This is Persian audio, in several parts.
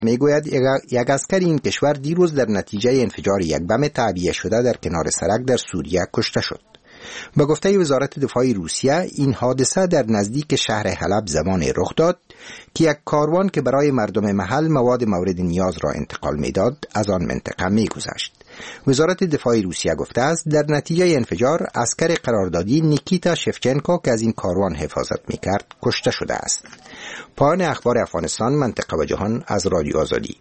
میگوید یک عسکر این کشور دیروز در نتیجه انفجار یک بم تعبیه شده در کنار سرک در سوریه کشته شد. به گفته وزارت دفاع روسیه این حادثه در نزدیک شهر حلب زمانی رخ داد که یک کاروان که برای مردم محل مواد مورد نیاز را انتقال میداد از آن منطقه میگذشت. وزارت دفاع روسیه گفته است در نتیجه انفجار عسکر قراردادی نیکیتا شفچنکو که از این کاروان حفاظت میکرد کشته شده است. پایان اخبار افغانستان، منطقه و جهان از رادیو آزادی.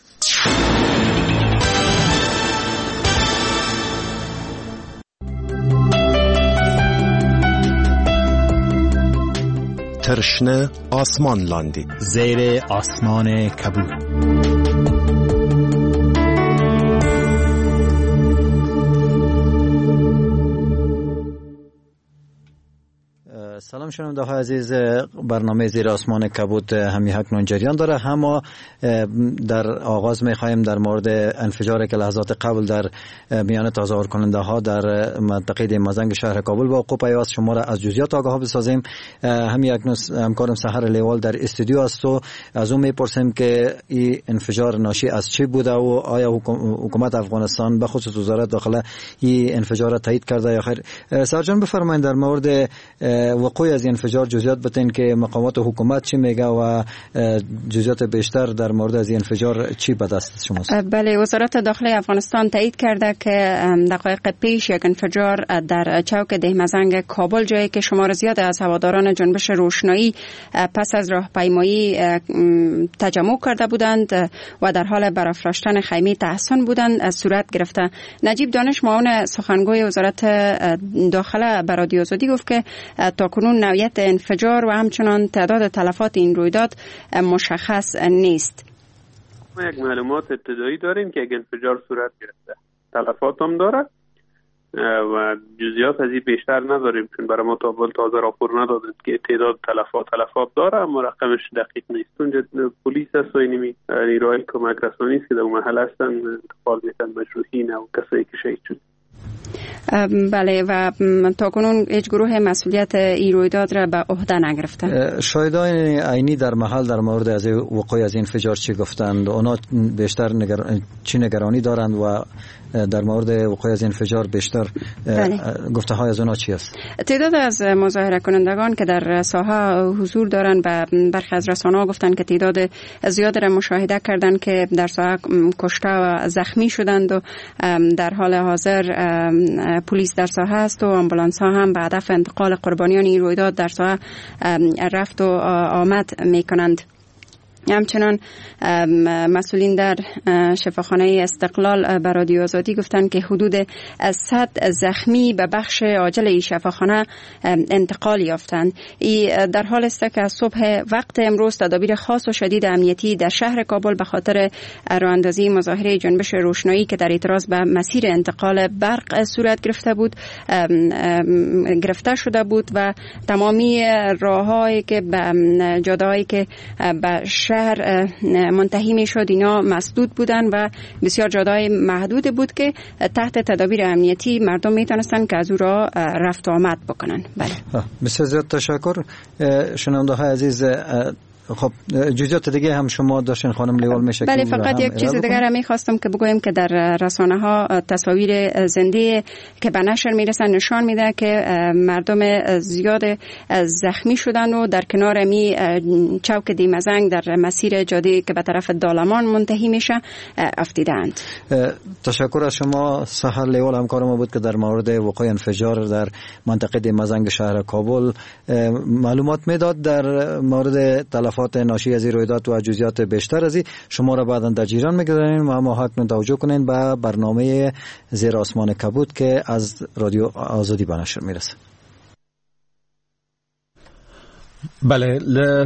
ترشنه آسمان لاندی زیر آسمان کبود. سلام شنونده های عزیز، برنامه زیر آسمان کبود همی اکنون جریان داره. اما در آغاز میخوایم در مورد انفجاری که لحظات قبل در میان تظاهر کننده ها در منطقه دیمزنگ شهر کابل واقع پیوست شما را از جزئیات آگاه بسازیم. همی اکنون همکارم سحر لیوال در استودیو است و از اون میپرسیم که این انفجار ناشی از چی بوده و آیا حکومت افغانستان به خصوص وزارت داخله این انفجار را تایید کرده یا خیر. سرجان بفرمایید در مورد وقوع از انفجار جزئیات بتین که مقامات حکومت چی میگه و جزئیات بیشتر در مورد از انفجار چی به دست شماست؟ بله، وزارت داخلی افغانستان تایید کرده که دقایق پیش یک انفجار در چوک دهمزنگ کابل، جایی که شمار زیاد از هواداران جنبش روشنایی پس از راهپیمایی تجمع کرده بودند و در حال برافراشتن خیمه تحسن بودند صورت گرفته. نجیب دانش، معاون سخنگوی وزارت داخله به رادیو آزادی گفت که تاکنون نوعیت انفجار و همچنان تعداد تلفات این رویداد مشخص نیست. ما یک معلومات ابتدایی داریم که یک انفجار صورت گرفته، تلفات هم داره و جزئیات از این بیشتر نداریم چون برای ما تازه راپور ندادند که تعداد تلفات داره، اما رقمش دقیق نیست. اونجا پلیس است و نیروهای کمک رسانی است که در محل هستن انتقال میتن مجروحین و کسایی که شهید شدن. بله، و تاکنون هیچ گروه مسئولیت این رویداد را به عهده نگرفته. شاهدان عینی در محل در مورد از وقوع از انفجار چی گفتند؟ اونا بیشتر چی نگرانی دارند و در مورد وقوع از انفجار بیشتر گفته های از اونا چی است؟ تعداد از مظاهره کنندگان که در ساحه حضور دارند و برخی از رسانه‌ها گفتند که تعداد زیاد را مشاهده کردند که در ساحه کشته و زخمی شدند و در حال حاضر پلیس در ساحه است و آمبولانس ها هم به هدف انتقال قربانیان این رویداد در ساحه رفت و آمد میکنند. همچنان مسئولین در شفاخانه استقلال به رادیو آزادی گفتند که حدود 100 زخمی به بخش عاجل این شفاخانه انتقال یافتند. این در حال است که از صبح وقت امروز تدابیر خاص و شدید امنیتی در شهر کابل به خاطر راه اندازی مظاهره جنبش روشنایی که در اعتراض به مسیر انتقال برق صورت گرفته شده بود و تمامی راههایی که به جاده‌هایی که به شهر منتهی می شد اینا مسدود بودن و بسیار جاده‌های محدود بود که تحت تدابیر امنیتی مردم می تونستن که از او را رفت و آمد بکنن. بله، بسیار زیاد تشکر. شنونده های عزیز، خب جزئیات دیگه هم شما داشتین خانم لیوال میشه. بله، فقط یک چیز دیگر هم می‌خواستم که بگویم که در رسانه ها تصاویر زنده که به نشر میرسن نشان میده که مردم زیاد زخمی شدن و در کنار می چوک دیمزنگ در مسیر جاده که به طرف دالمان منتهی میشه افتیدند. تشکر از شما سحر لیوال، همکار ما بود که در مورد وقوع انفجار در منطقه دیمزنگ شهر کابل معلومات میداد. در مورد تلفات ناشی از این رویداد و جزئیات بیشتر از این شما را بعداً در جریان میگذاریم و ما حتما توجه کنین به برنامه زیر آسمان کبود که از رادیو آزادی به نشر میرسه. بله،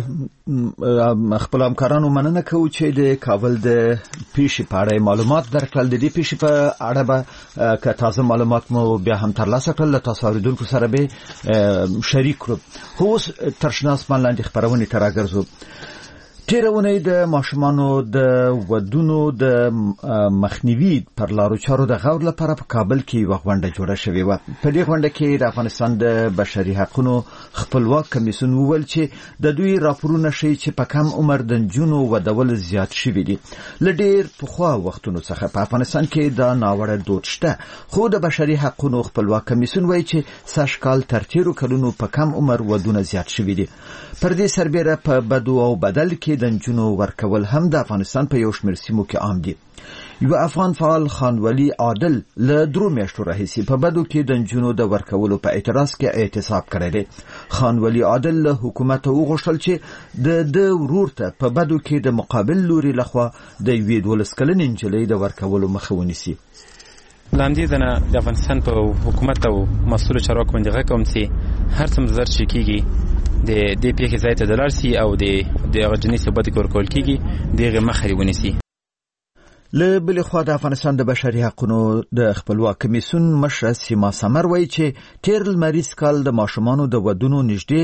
خپل همکارانو مننه کوو چې د کابل د پیښې په اړه معلومات درکړل. د دې پیښې په اړه به که تازه معلومات مو بیا هم ترلاسه کړل له تاسو اوریدونکو سره به شریک کړو. خو اوس ترشنه آسمان لاندې خپرونې ته راګرځو. تیرونی د ماشومانو د ودونو د مخنیوي پر لارو چارو د غور لپاره په کابل کې یو غونډه جوړه شوې و. په دې غونډه کې د افغانستان د بشري حقوقو خپلواک کمیسیون وویل چې د دوی راپورونه ښیي چې په کم عمر د نجونو ودول زیات شوي دي. له ډېر پخوا وختونو څخه په افغانستان کې دا ناوړه دود شته، خو د بشري حقوقو خپلواک کمیسیون وایي چې سږ کال تر تیرو کلونو په کم عمر ودونه زیات شوي دي. پر دې سربېره په بدو او بدل کې د نجونو ورکول هم د افغانستان په یو شمېر سیمو کې عام دي. یو افغان فعال خانولی عادل له 3 میاشتو راهیسې په بدو کې د نجونو د ورکولو په اعتراض کې اعتصاب کړی دی. خانولی عادل له حکومت وغوښتل چې د ورور ته په بدو کې د مقابل لوري لخوا د 12 کلنې نجلۍ د ورکولو مخه ونیسي. لاندې د افغانستان په حکومت او مسؤل چارواکو باندې غږ کوم چې هر څه مزر شي کیږي د دې پیښې ځای ته دلار سي او د جنسي ثبات کول کیږي دغه مخه ونیسي. له بل خوا د افغانستان د بشري حقوقو د خپلواک کمیسیون مشر سیما سمر وایي چې تیر لمریز کال د ماشومانو د ودونو نږدې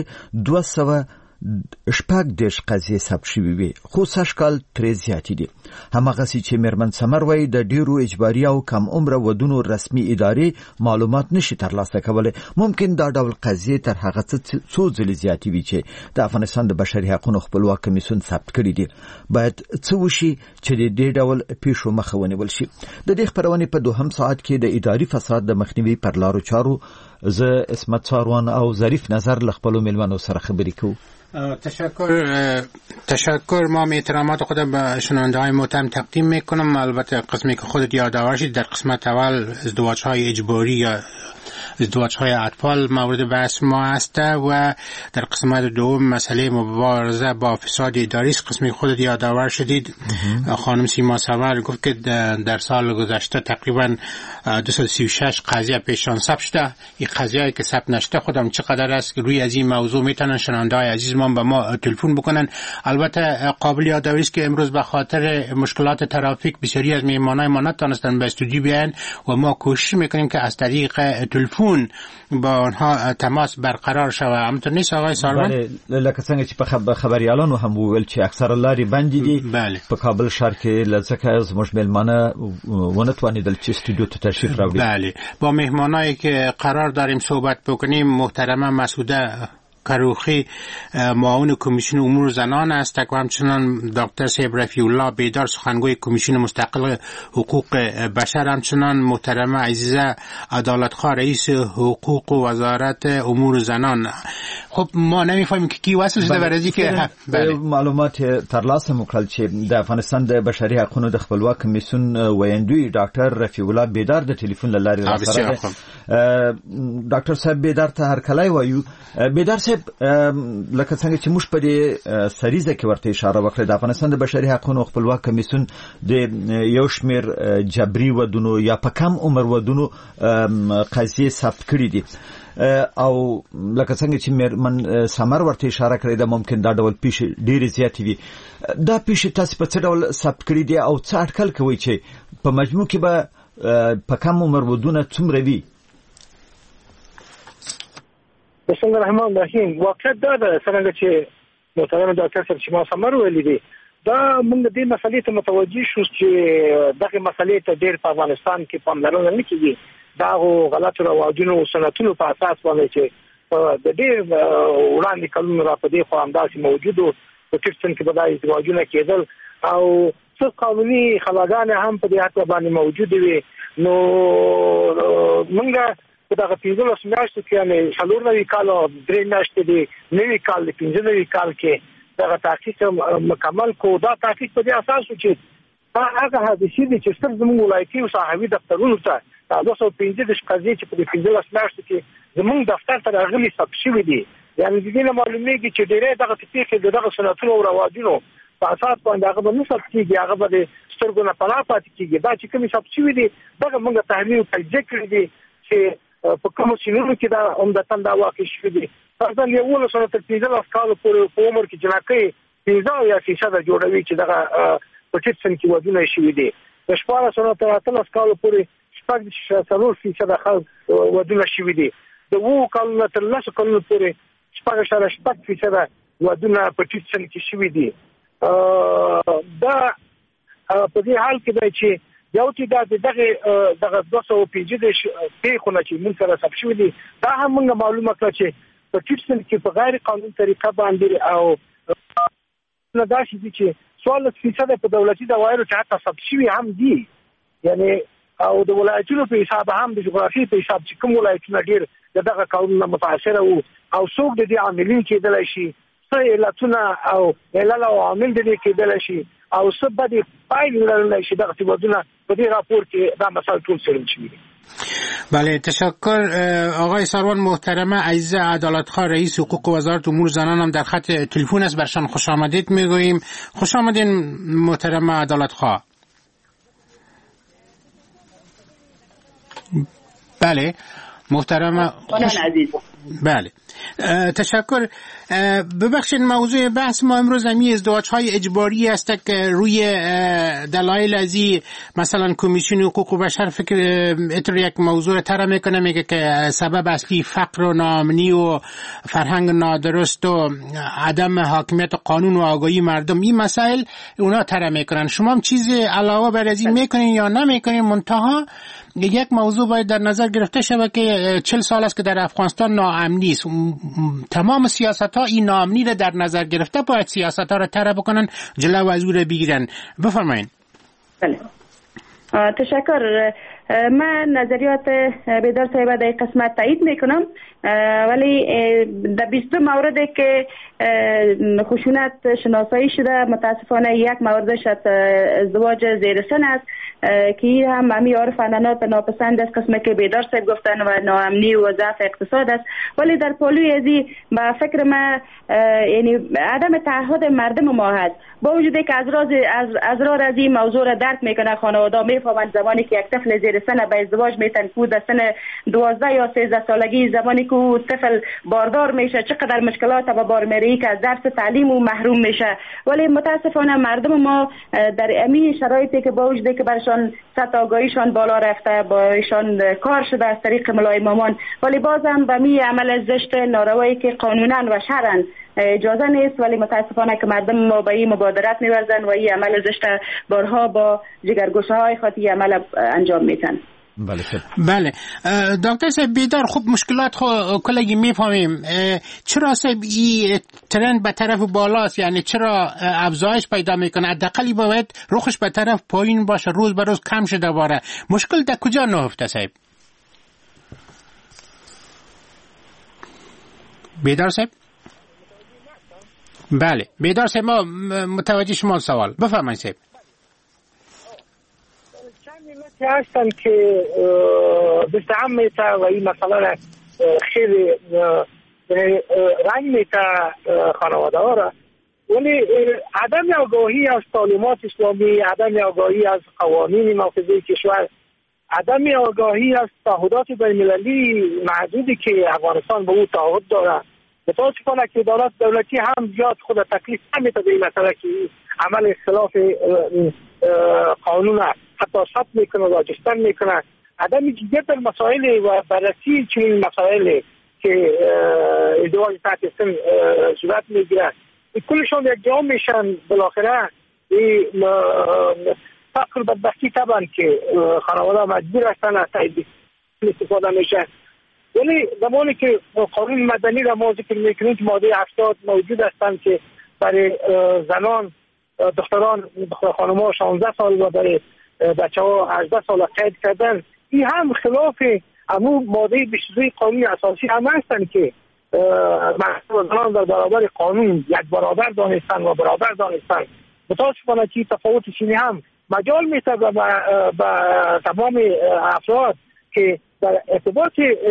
210 قضیې ثبت شوې وي، خو سږ کال ترې زیاتې دي. هماغسې چې میرمن سمر وایي د ډیرو اجباري او کم عمره ودونو رسمي ادارې معلومات نشي ترلاسه کولی. ممکن دا ډول قضیې تر هغه څو ځلې زیاتې وي چې د افغانستان د بشري حقوقو خپلواک کمیسیون ثبت کړي دي. باید څه وشي چې د دې ډول پیښو مخه ونیول شي. د دې خبرونې په 2 ساعت کې د اداري فساد د مخنیوي پر لارو چارو زه اسمت ساروان او ظریف نظر له خپلو میلمنو سره خبرې کوو. تشکر. ما احترامات خود به شنونده‌های محترم تقدیم میکنم. البته قسمی که خودت یادآور شدید در قسمت اول ازدواج‌های اجباری یا ازدواج‌های اطفال مورد بحث ما است و در قسمت دوم مسئله مبارزه با فساد اداری است. قسمی خودت یادآور شدید خانم سیما سمر گفت که در سال گذشته تقریبا 236 قضیه پیشان ثبت شده. این قضیه‌ای که ثبت نشده خودم چقدر است که روی از این موضوع میتونن شنونده‌های عزیز ما به ما تلفن بکنن. البته قابل یادآوری است که امروز به خاطر مشکلات ترافیک بسیاری از مهمانای ما نتونستن به استودیو بیان و ما کوشش میکنیم که از طریق تلفن با آنها تماس برقرار شود. همونطور نیست آقای ساروان؟ بله، لکه څنګه چې په خبريالانو هم وویل چې اکثر لارې بندې دي. په کابل ښار کې لکه زموږ میلمانه ونتوانیدل چې استودیو ته تشریف راوړي. بله، با مهمانایی که قرار داریم صحبت بکنیم محترمه مسعوده کروخی معاون کمیسیون امور زنان است و همچنان دکتر صاحب رفیع الله بیدار سخنگوی کمیسیون مستقل حقوق بشر، همچنان محترمه عزیزه عدالتخواه رئیس حقوق و وزارت امور زنان. خب ما نمیفهمیم که کی وصل شده برای که معلومات ترلاسه وکړل چې د افغانستان د بشري حقوقو د خپلواک کمیسیون ویاندوی ډاکټر رفیع الله بیدار د ټلیفون له لارې راسره ډاکټر صاحب بیدار ته هر کله وایو. بیدار صاحب لکه څنګه چې موږ په دې سریزه کې ورته اشاره وکړه د افغانستان د بشري حقوقو خپلواک کمیسیون د یو شمېر جبري ودونو یا په کم عمر ودونو قضیې ثبت کړي دي او لکه څنګه چې میرمن سمر ورته اشاره کړې ده ممکن دا ډول پیښې ډېرې زیاتې وي. دا پیښې تاسو په څه ډول ثبت کړي دي او څه اټکل کوئ چې په مجموع کې به په کم عمر ودونه څومره وي؟ بسم الله الرحمن الرحیم. واقعیت دا ده څنګه چې محترم ډاکټر صاحب شیما سمر ویلي دي، دا موږ دې مسلې ته متوجه شو چې دغه مسلې ته ډېر په افغانستان کې پاملرنه نه کیږي. دا غلط رواجونو او سنتونو په اساس باندې چې د ډېر وړاندې کلونو را په دې خو همداسې موجودو په پاکستان کې بدای ازدواجونه کېدل او څه قانوني خلاګانې هم په دې حق باندې موجوده وي. نو موږ په دغه 15 میاشتو کې یعنې 4 کال او 3 میاشتې دی 9 کال 15 کال کې دغه تحقیق مکمل کو. دا تحقیق په دې اساس چې هغه حادثې دي چې ستر زموږ ولایتي او صحابي دفترونو ته 215 قضیې چې په 15 میاشتو کې زموږ دفتر ته راغلي ثبت شوي دي. یعنې د دې نه معلومیږي چې ډېرې دغه پیښې دغه سنتونو او رواجونو په اساس باندې هغه نه ثبت کیږي، هغه به سترګو نه پناه پاتې کیږي. دا چې کومې ثبت شوي دي دغه موږ تحلیل تجزیه کړي دي چې په کوم سینونو کې دا عمدتاً دا واقع شوي دي. فرضاً یو 19 تر 15 کال پورې په عمر کې جنکۍ 15 یا 30% جوړوي چې دغه په ټیټسن کې ودونه شوي دي. د 14 تر 18 کال پورې 4% خلک ودونه شوي دي. د 2 کال تر 10 کال پورې 4.8% ودونه په ټیټسن کې شوي دي. دا په دې حال کې دی چې یو چې دغه 215 پیښونه چې موږ سره ثبت شوي دي دا هم موږ معلومه کړه چې په ټیټسن کې په غیر قانوني طریقه باندې او نه دا شي چې 14% په دولتي دوایرو کې حتی ثبت شوي هم دي، یعنی او د ولایتونو په حساب هم د جغرافي په حساب چې کوم ولایتونه ډیر دغه قانون متاثر او څوک د دې عاملین کېدل شي، څه علتونه او علل او عامل د دې کېدل شي او څه بدې پایلې لرلی شي، دغه څه په دې راپور کې دا مسائل ټول څیړل شوي دي. بله، تشکر آقای سروان محترمه. عزیز عدالتخواه رئیس حقوق وزارت امور زنان هم در خط تلفن است، برشان خوش آمدید میگوییم. خوش آمدین محترمه عدالتخواه. بله محترمه عزیز. بله تشکر. ببخشید موضوع بحث ما امروز همی ازدواج‌های اجباری است که روی دلایل ازی مثلا کمیسیون حقوق بشر فکر اتر یک موضوع طرح میکنه، میگه که سبب اصلی فقر و ناامنی و فرهنگ نادرست و عدم حاکمیت قانون و آگاهی مردم، این مسائل اونا طرح میکنن. شما هم چیزی علاوه بر از این میکنین یا نمیکنین؟ منتها یک موضوع باید در نظر گرفته شود که 40 سال است که در افغانستان ناامنی است. تمام سیاست‌ها این ناامنی را در نظر گرفته باید سیاست‌ها را طرح بکنن، جلو از او را بگیرن. بفرمایید. بله تشکر. من نظریات بیدار صاحب در قسمت تایید میکنم، ولی در 20 موردی که خشونت شناسایی شده متاسفانه یک موردش ازدواج زیر سن است که هم همی عارف فنانات ناپسند است، قسمه که بیدار صاحب گفتن و ناامنی و ضعف اقتصاد است. ولی در پالوی ازی با فکر ما یعنی عدم تعهد مردم ما هست، با وجودی که ازرار از این موضوع را درک میکنه خانواده، میفهمند زمانی که یک طفل زیر سن به ازدواج میتن که در سن 12 یا 13 سالگی زمانی که طفل باردار میشه چقدر مشکلات با بار میری که از درس تعلیم و محروم میشه. ولی متاسفانه مردم ما در امی شرایطی که با وجودی که برشان سطح آگاهیشان بالا رفته، با ایشان کار شده از طریق ملای مامان، ولی بازم به می عمل زشت ناروایی که قانونا و شرعا اجازه نیست، ولی متاسفانه که مردم ما به این مبادرت می‌ورزن و این عمل زشت بارها با جگرگوشه‌های خاطی عمل انجام میدن. بله دکتر صاحب بیدار، خوب مشکلات خو کلگی میفهمیم. چرا صاحب این ترند به طرف بالاست؟ یعنی چرا افزایش پیدا میکنه؟ حداقل باید رخش به طرف پایین باشه، روز به روز کم شده باره. مشکل در کجا نهفته صاحب؟ بیدار صاحب؟ بله بیدار صاحب، ما متوجه شما سوال بفرمایید صاحب. که هستن که بستعم میته و این مسئله را خیلی رنگ میته خانواده ها را، ولی عدم آگاهی از تعلیمات اسلامی، عدم آگاهی از قوانین محافظه کشور، عدم آگاهی از تعهدات بین‌المللی محدودی که افغانستان به او تعهد داره، متاسفانه که دولتی هم زیاد خود تکلیف نمیده به این مسئله که عمل اختلاف قانون حتی ثبت میکنه و جستن میکنه. عدم جدیت مسائل و بررسی چنین مسائل که ازدواج تحت سن صورت میگیره، کلشان یک جا میشن. بالاخره فقر بدبختی طبعا که خانواده مجبور هستن از تایید استفاده میشه. ولی زمانی که قانون مدنی را ما ذکر میکنیم که ماده 70 موجود هستند که برای زنان دختران خانم‌ها 16 سال و برای بچه‌ها 18 سال قید کردن، این هم خلاف همون ماده 22 قانون اساسی هم هستند که مرد زنان در برابر قانون یک برابر دانستن و برابر دانستن. متاسفانه که تفاوت چینی هم مجال میده به تمام افراد که در ارتباط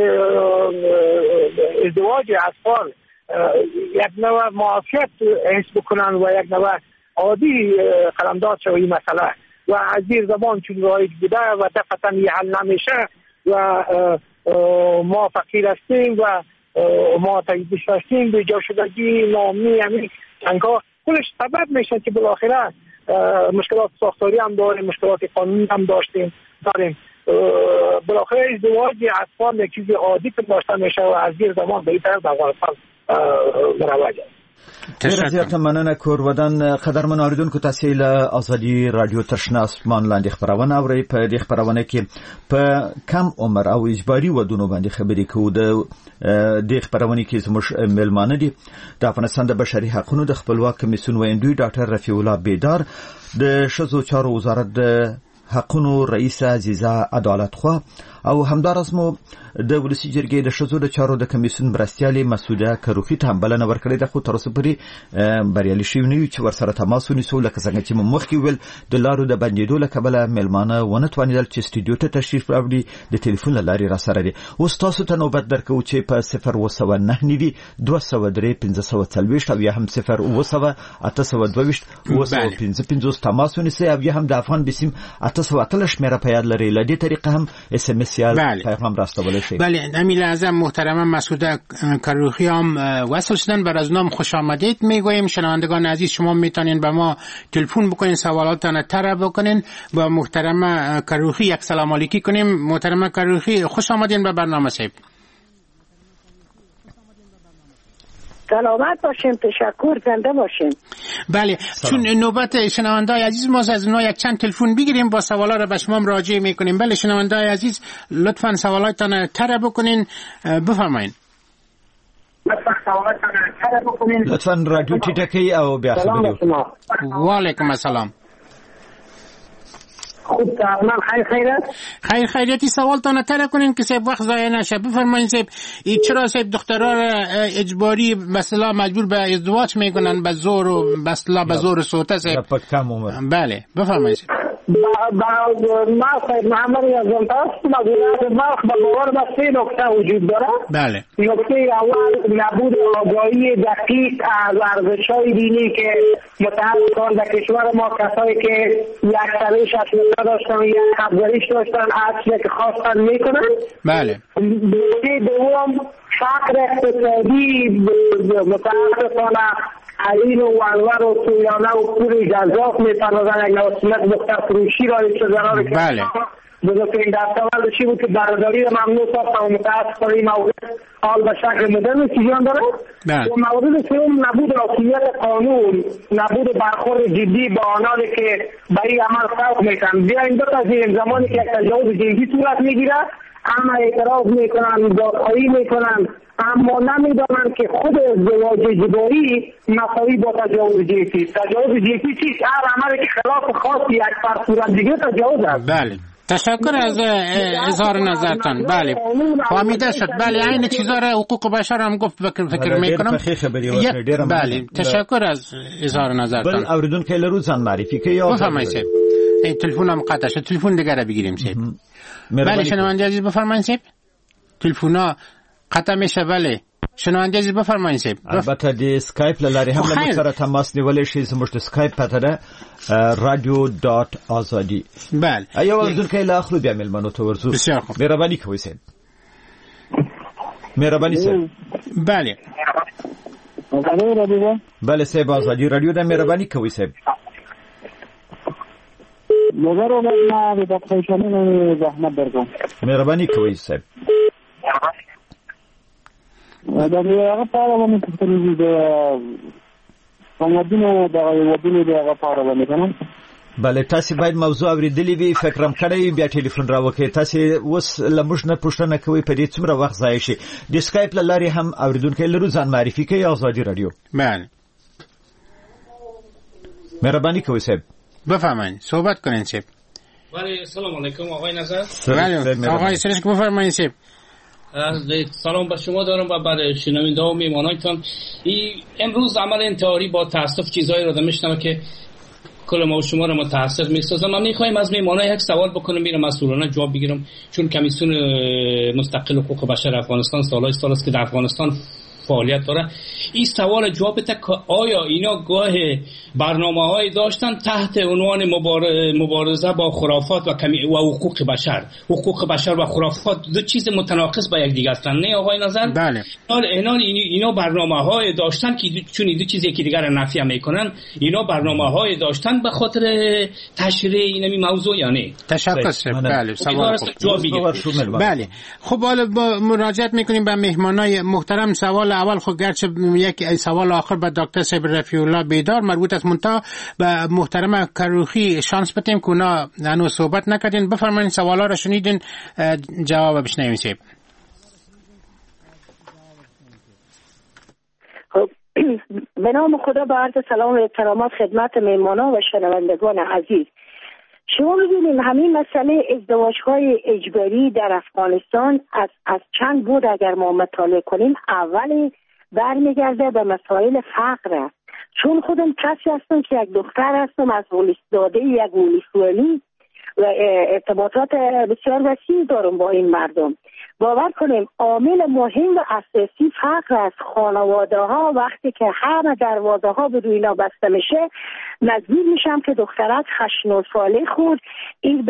ازدواج اطفال یک نوع معافیت حس بکنن و یک نوع عادی قلمداد شوی مسئله و از دیر زمان چون رایج بوده و دفعتا یه حل نمیشه و ما فقیر هستیم و ما تجدیش هستیم به جا شدگی نامی همین جنگا کلش سبب میشه که بالاخره مشکلات ساختاری هم داریم، مشکلات قانونی هم داریم. بالاخره ازدواج اطفال یک چیز عادی که داشته میشه و از دیر زمان به این طرف افغانستان مروج است. زیات مننه کورودان قدرمن اوریدونکو تاسو له ازادي رادیو تشنه اسمان لاندې خبرونه اورئ. په دې خبرونه کې په کم عمر او اجباري ودونو باندې خبرې کوو. د خبرونه کې زموږ ملمانه دي د افغانستان د بشري حقوقو د خپلواک کمیسیون ویندوی ډاکټر رفیع الله بیدار، د شذو چارو وزارت د حقوقو رئیس عزیزه عدالت خو او همدارس مو د ولسی جرګې د شذو د چارو د کمیسیون برستیالي مسعوده کروخي ته بلنه ورکړې ده، خو تر اوسه پورې بریالي شوی نه چې ورسره تماس ونیسو. لکه څنګه چې مخکې ویل د لارو د بندیدو له کبله ملمانه ونه توانیدل چې سټوډیو ته تشریف راوړي، د ټلیفون لارې را سره دي. اوس تاسو ته نوبت درکو چې په 009 203 1540 او یا هم 0 822 955 تماس ونیسئ او یا هم د افغان بسیم 813 شمیره په یاد لرئ. له دې طریقه هم اس ام اس یا پیغام راستولی شئ. بله، امیر اعظم محترم مسعوده کروخی هم وصل شدن. بر از نام خوش آمدید میگوییم. شنوندگان عزیز، شما میتونین به ما تلفن بکنین، سوالاتتان طرح بکنین، با محترم کروخی یک سلام علیکی کنیم. محترم کروخی خوش آمدین به برنامه صاحب. سلامت باشین، تشکر، زنده باشین. بله، چون نوبت شنوندای عزیز ما از اونها یک چند تلفن بگیریم، با سوالا رو به شما مراجعه میکنیم. بله شنوندای عزیز، لطفاً سوالاتتان طرح بکنین، بفرمایین. لطفاً رادیو ټیټه او بیا خبرې. وعلیکم السلام. خوب تمام. خیر خیریتی سوالتان طرح کنین که صاحب وقت ضایع نشه. بفرمایید صاحب، چرا صاحب دخترها را اجباری مثلا مجبور به ازدواج میکنن به زور و مثلا به زور سوته صاحب؟ بله بفرمایید صاحب. ما صاحب محمد اعظم تاست مدیریت بلخ به باور به 3 نکته وجود داره. بله. نکته اول نبود آگاهی دقیق از ارزش‌های دینی که متأسفانه در کشور ما کسایی که یک سرش اصلا داشتن و یک افزایش داشتن اصلا که خواستن میکنن. بله. نکته دوم فقر اقتصادی متأسفانه عین و ولور و تویانه و پول جذاب می‌پردازن. یک نوسنت دختر فروشی را اشتزارا که بله. بزرگترین دستاورد چی بود که برداری را ممنوع ساخت و متأسفانه این مورد حال به شکل مدرن سیجان داره. و مورد سوم نبود رسمیت قانون، نبود برخورد جدی با آنانی که به این عمل سوق میکنن. بیاین بپذیریم زمانی که یک تجاوز جنسی صورت میگیره اما اعتراض میکنن، دادخواهی میکنن، اما نمیدانند که خود ازدواج اجباری مساوی با تجاوز جنسی. تجاوز جنسی چیست؟ هر عملی که خلاف خاصی یک فرد صورت دیگه تجاوز است. بله. تشکر از اظهار نظرتان. بله فهمیده شد. بله این چیزا را حقوق بشر هم گفت فکر میکنم. بله تشکر از اظهار نظرتان. بل اوریدونکو لرو ځان معرفي کوي او بفرمایید. تلفنم قطع شد. تلفن دیگه را بگیریم صاحب. بله شنونده عزیز بفرمایید صاحب. تلفن‌ها قطع میشه. بله شنونده عزیز بفرمایید صاحب. البته د اسکایپ لارې هم له سره تماس نیولای شي. زموږ د اسکایپ پته ده radio.azadi. بله ایو اوریدونکو له اخلو بیا ملمنو ته ورسو. بسیار خوب. مهرباني کوئ صاحب. مهرباني صاحب. بله بله صاحب آزادی رادیو ده. مهرباني کوئ صاحب. نظر ما به دقیقاً زحمت درکم. مهرباني کوئ صاحب. دا هغه پاره باندې تفصیل دی څنګه دا ودونه دی هغه پاره باندې کنه. بله تاسو باید موضوع اوریدلې وي، فکرم کړی بیا ټلیفون راوکړئ. تاسو اوس لموږ نه پوښتنه کوي په دې څومره وخت ضایع شي. د اسکایپ لارې هم اوریدونکو لرو ځان معرفي کوي. آزادی رادیو. بله مهرباني کوئ صاحب. بفرمایید صحبت کنین صاحب. بله سلام علیکم آقای نظر. بله آقای سرشک بفرمایید صاحب. سلام به شما دارم و بعد شنونده و میمانایتان. امروز عمل انتحاری با تاسف چیزایی رو میشنم که کل ما و شما رو متاسف میسازم. من میخوایم از میمانای یک سوال بکنم، میرم مسئولانه جواب بگیرم، چون کمیسیون مستقل حقوق بشر افغانستان سال است که در افغانستان فعالیت داره. این سوال جواب بده که آیا اینا گاه برنامه‌های داشتن تحت عنوان مبارزه با خرافات و حقوق بشر و خرافات دو چیز متناقض با یک دیگه هستن، نه آقای نظر؟ بله. اینا برنامه‌های داشتن که چون دو چیزی که دیگر نفی میکنن. اینا برنامه‌های داشتن به خاطر تشریح این موضوع یا نه؟ تشکر. بله سوال خوب. بله خب حالا با مراجعت میکنیم به مهمانای محترم. سوال اول خود گرچه یک سوال آخر به دکتر صاحب رفیع الله بیدار مربوط است، منتها به محترم کروخی شانس بدیم که اونا هنوز صحبت نکردین. بفرمایید سوالا را شنیدین، جواب بشنویم. صاحب به نام خدا با عرض سلام و احترامات خدمت مهمانان و شنوندگان عزیز. شما می‌بینید همین مسئله ازدواج‌های اجباری در افغانستان از چند بود اگر ما مطالعه کنیم، اولی برمیگرده به مسائل فقر. چون خودم کسی هستم که یک دختر هستم از ولسزاده یک ولسوالی و ارتباطات بسیار وسیع دارم با این مردم. باور کنیم عامل مهم و اساسی فقر است. خانواده ها وقتی که همه دروازه ها به روی اینا بسته میشه، مجبور میشم که دخترک 8 ساله خود این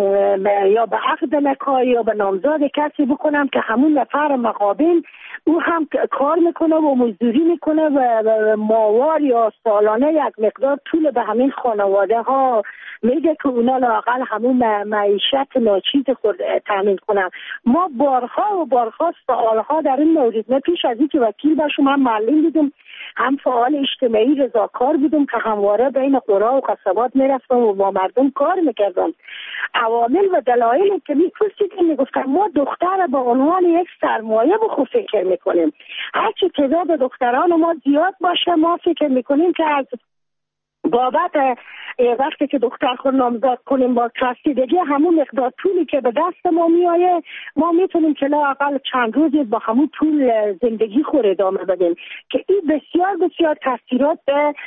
یا به عقد نکاح یا به نامزد کسی بکنم که همون نفر مقابل او هم کار میکنه و مزدوری میکنه و ماوار یا سالانه یک مقدار پول به همین خانواده ها میگه که اونا لااقل همون معیشت ناچیز خود تامین کنن. ما بارها سوالها در این مورد، من پیش از اینکه وکیل باشم هم معلم بودم، هم فعال اجتماعی رضاکار بودم که همواره بین قرى و قصبات میرفتم و با مردم کار میکردم. عوامل و دلایلی که میگفتن ما دختر به عنوان یک سرمایه به خود فکر میکنیم. هرچی تعداد دختران ما زیاد باشه ما فکر میکنیم که از بابت وقتی که دختر خود نامزد کنیم با رسیدگی همون مقدار پولی که به دست ما میآیه ما میتونیم که لااقل چند روزی با همون پول زندگی خود ادامه بدیم، که این بسیار تاثیرات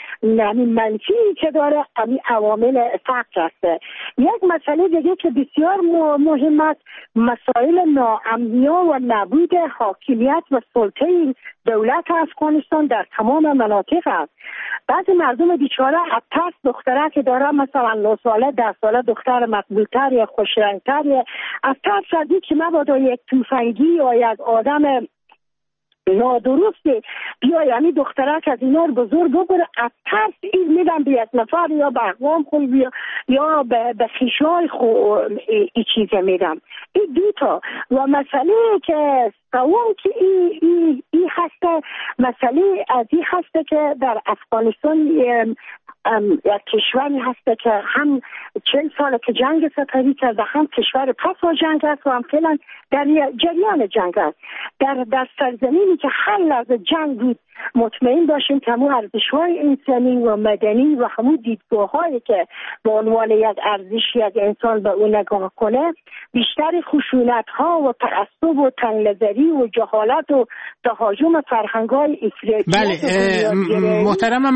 منفی که داره همین عوامل فقر است. یک مسئله دیگه که بسیار مهم است، مسائل ناامنی و نبود حاکمیت و سلطه دولت افغانستان در تمام مناطق است. بعضی مردم بیچاره از ترس دختره که داره مثلا 9 ساله 10 ساله دختر مقبولتر یا خوشرنگتر، از ترس از که مبادا یک توفنگی یا یک آدم نادرستی بیا یعنی دخترک از اینا رو بزرگ بگره، از ترس این میدن به یک نفر یا به اقوام خود یا به خیشای خود این چیزه میدن. این دوتا و مسئله که سوم که این هسته، مسئله از این هسته که در افغانستان یک کشوری هسته که هم 40 ساله که جنگ سپری کرده، هم کشور پس از جنگ است و هم فعلا در جریان جنگ است. در سرزمینی که هر لحظه جنگ بود مطمئن باشیم که همون ارزش‌های انسانی و مدنی و همون دیدگاه‌هایی که به عنوان یک ارزش یک انسان به اون نگاه کنه، بیشتر خشونت‌ها و تعصب و تنگ‌نظری و جهالت و تهاجم فرهنگ‌های افراطی. بله محترم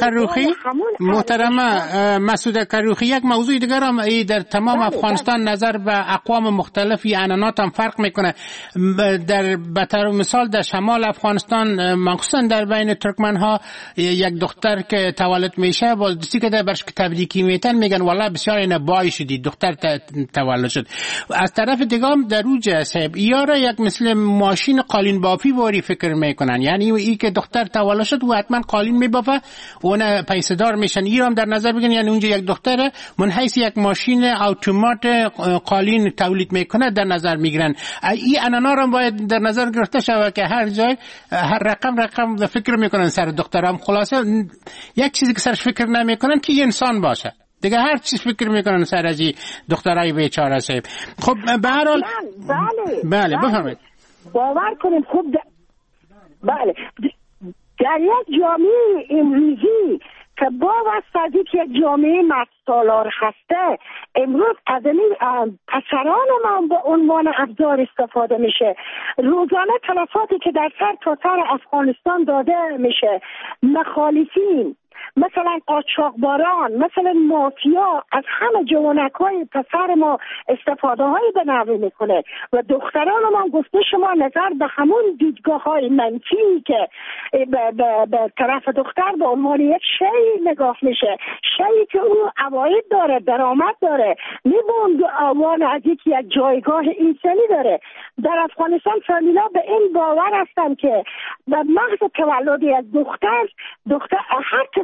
مسعود کروخی، یک موضوع دیگر هم در تمام افغانستان نظر به اقوام مختلفی عنعنات هم فرق میکنه. به طور مثال در شمال افغانستان مخصوصا در بین ترکمن ها یک دختر که تولد میشه با دوستی که برش تبریکی میتن میگن والله بسیار اینا بای شدید دختر تولد شد. از طرف دیگه هم در اوج صاحب یارا یک مثل ماشین قالین بافی واری فکر میکنن، یعنی ای که دختر تولد شد و حتما قالین میبافه اون پیسه دار میشن. ایران در نظر بگیرن یعنی اونجا یک دختر من حیث یک ماشین اتومات قالین تولید میکنه در نظر میگیرن. این عنانا رو باید در نظر گرفته شود که هر جای هر رقم فکر میکنن سر دخترام. خلاصه یک چیزی که سرش فکر نمیکنن که انسان باشه دیگه، هر چیز فکر میکنن سر از دخترای بیچاره صاحب. خب به هر حال بله بفرمایید. باور کنید خوب بله در یک جامعه امروزی که با واسطه که یک جامعه مردسالار هسته، امروز از این پسران ما به عنوان ابزار استفاده میشه. روزانه تلفاتی که در سر تا سر افغانستان داده میشه، مخالفین مثلا قاچاقباران، مثلا مافیا، از همه جوانک‌های پسر ما استفاده های به نوی میکنه و دختران ما گفته شما نظر به همون دیدگاه‌های منفی که به طرف دختر به عنوان یک شی نگاه میشه، شیی که او عواید داره، درآمد داره، میبوند آوان از یک جایگاه انسانی داره. در افغانستان فامیلا به این باور هستن که به محض تولد یک دختر هر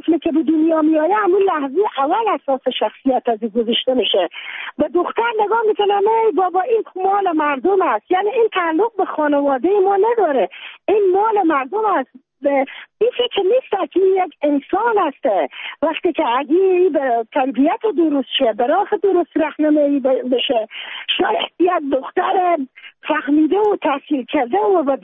طفلی که به دنیا میآید همون لحظه اول اساس شخصیت از گذاشته میشه. به دختر نگاه میکنه نه بابا این مال مردم است، یعنی این تعلق به خانواده ما نداره، این مال مردم است. این فکر نیست که یک انسان است. وقتی که اگه به تربیت درست شه، به راه درست راهنمایی بشه، شاید یک دختر فهمیده و تحصیل کرده و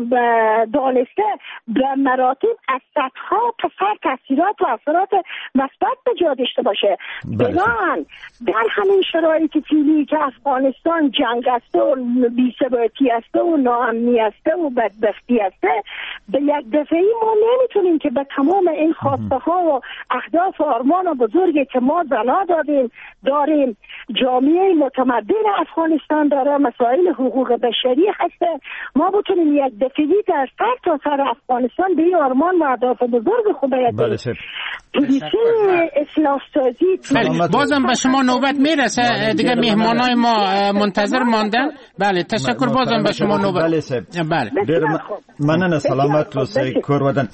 دانسته به مراتب از صدها پسر تاثیرات و اثرات مثبت به جا داشته باشه. بنابراین در همین شرایط فعلی که افغانستان جنگ است و بی‌ثباتی است و ناامنی است و بدبختی است، به یک دفعی ما نمیتونیم که به تمام این خواسته ها و اهداف و آرمان بزرگی که ما بنا داریم جامعه متمدن افغانستان داره، مسائل حقوق بشری هسته، ما بتونیم یک دفعی در سر تا سر افغانستان به این آرمان و اهداف بزرگ خود برسیم. پلیسی اصلاح سازی بازم به شما نوبت میرسه دیگه، مهمانای ما منتظر ماندن. بله تشکر، بازم به شما نوبت. بله مننه، سلامت اوسئ کور ودان.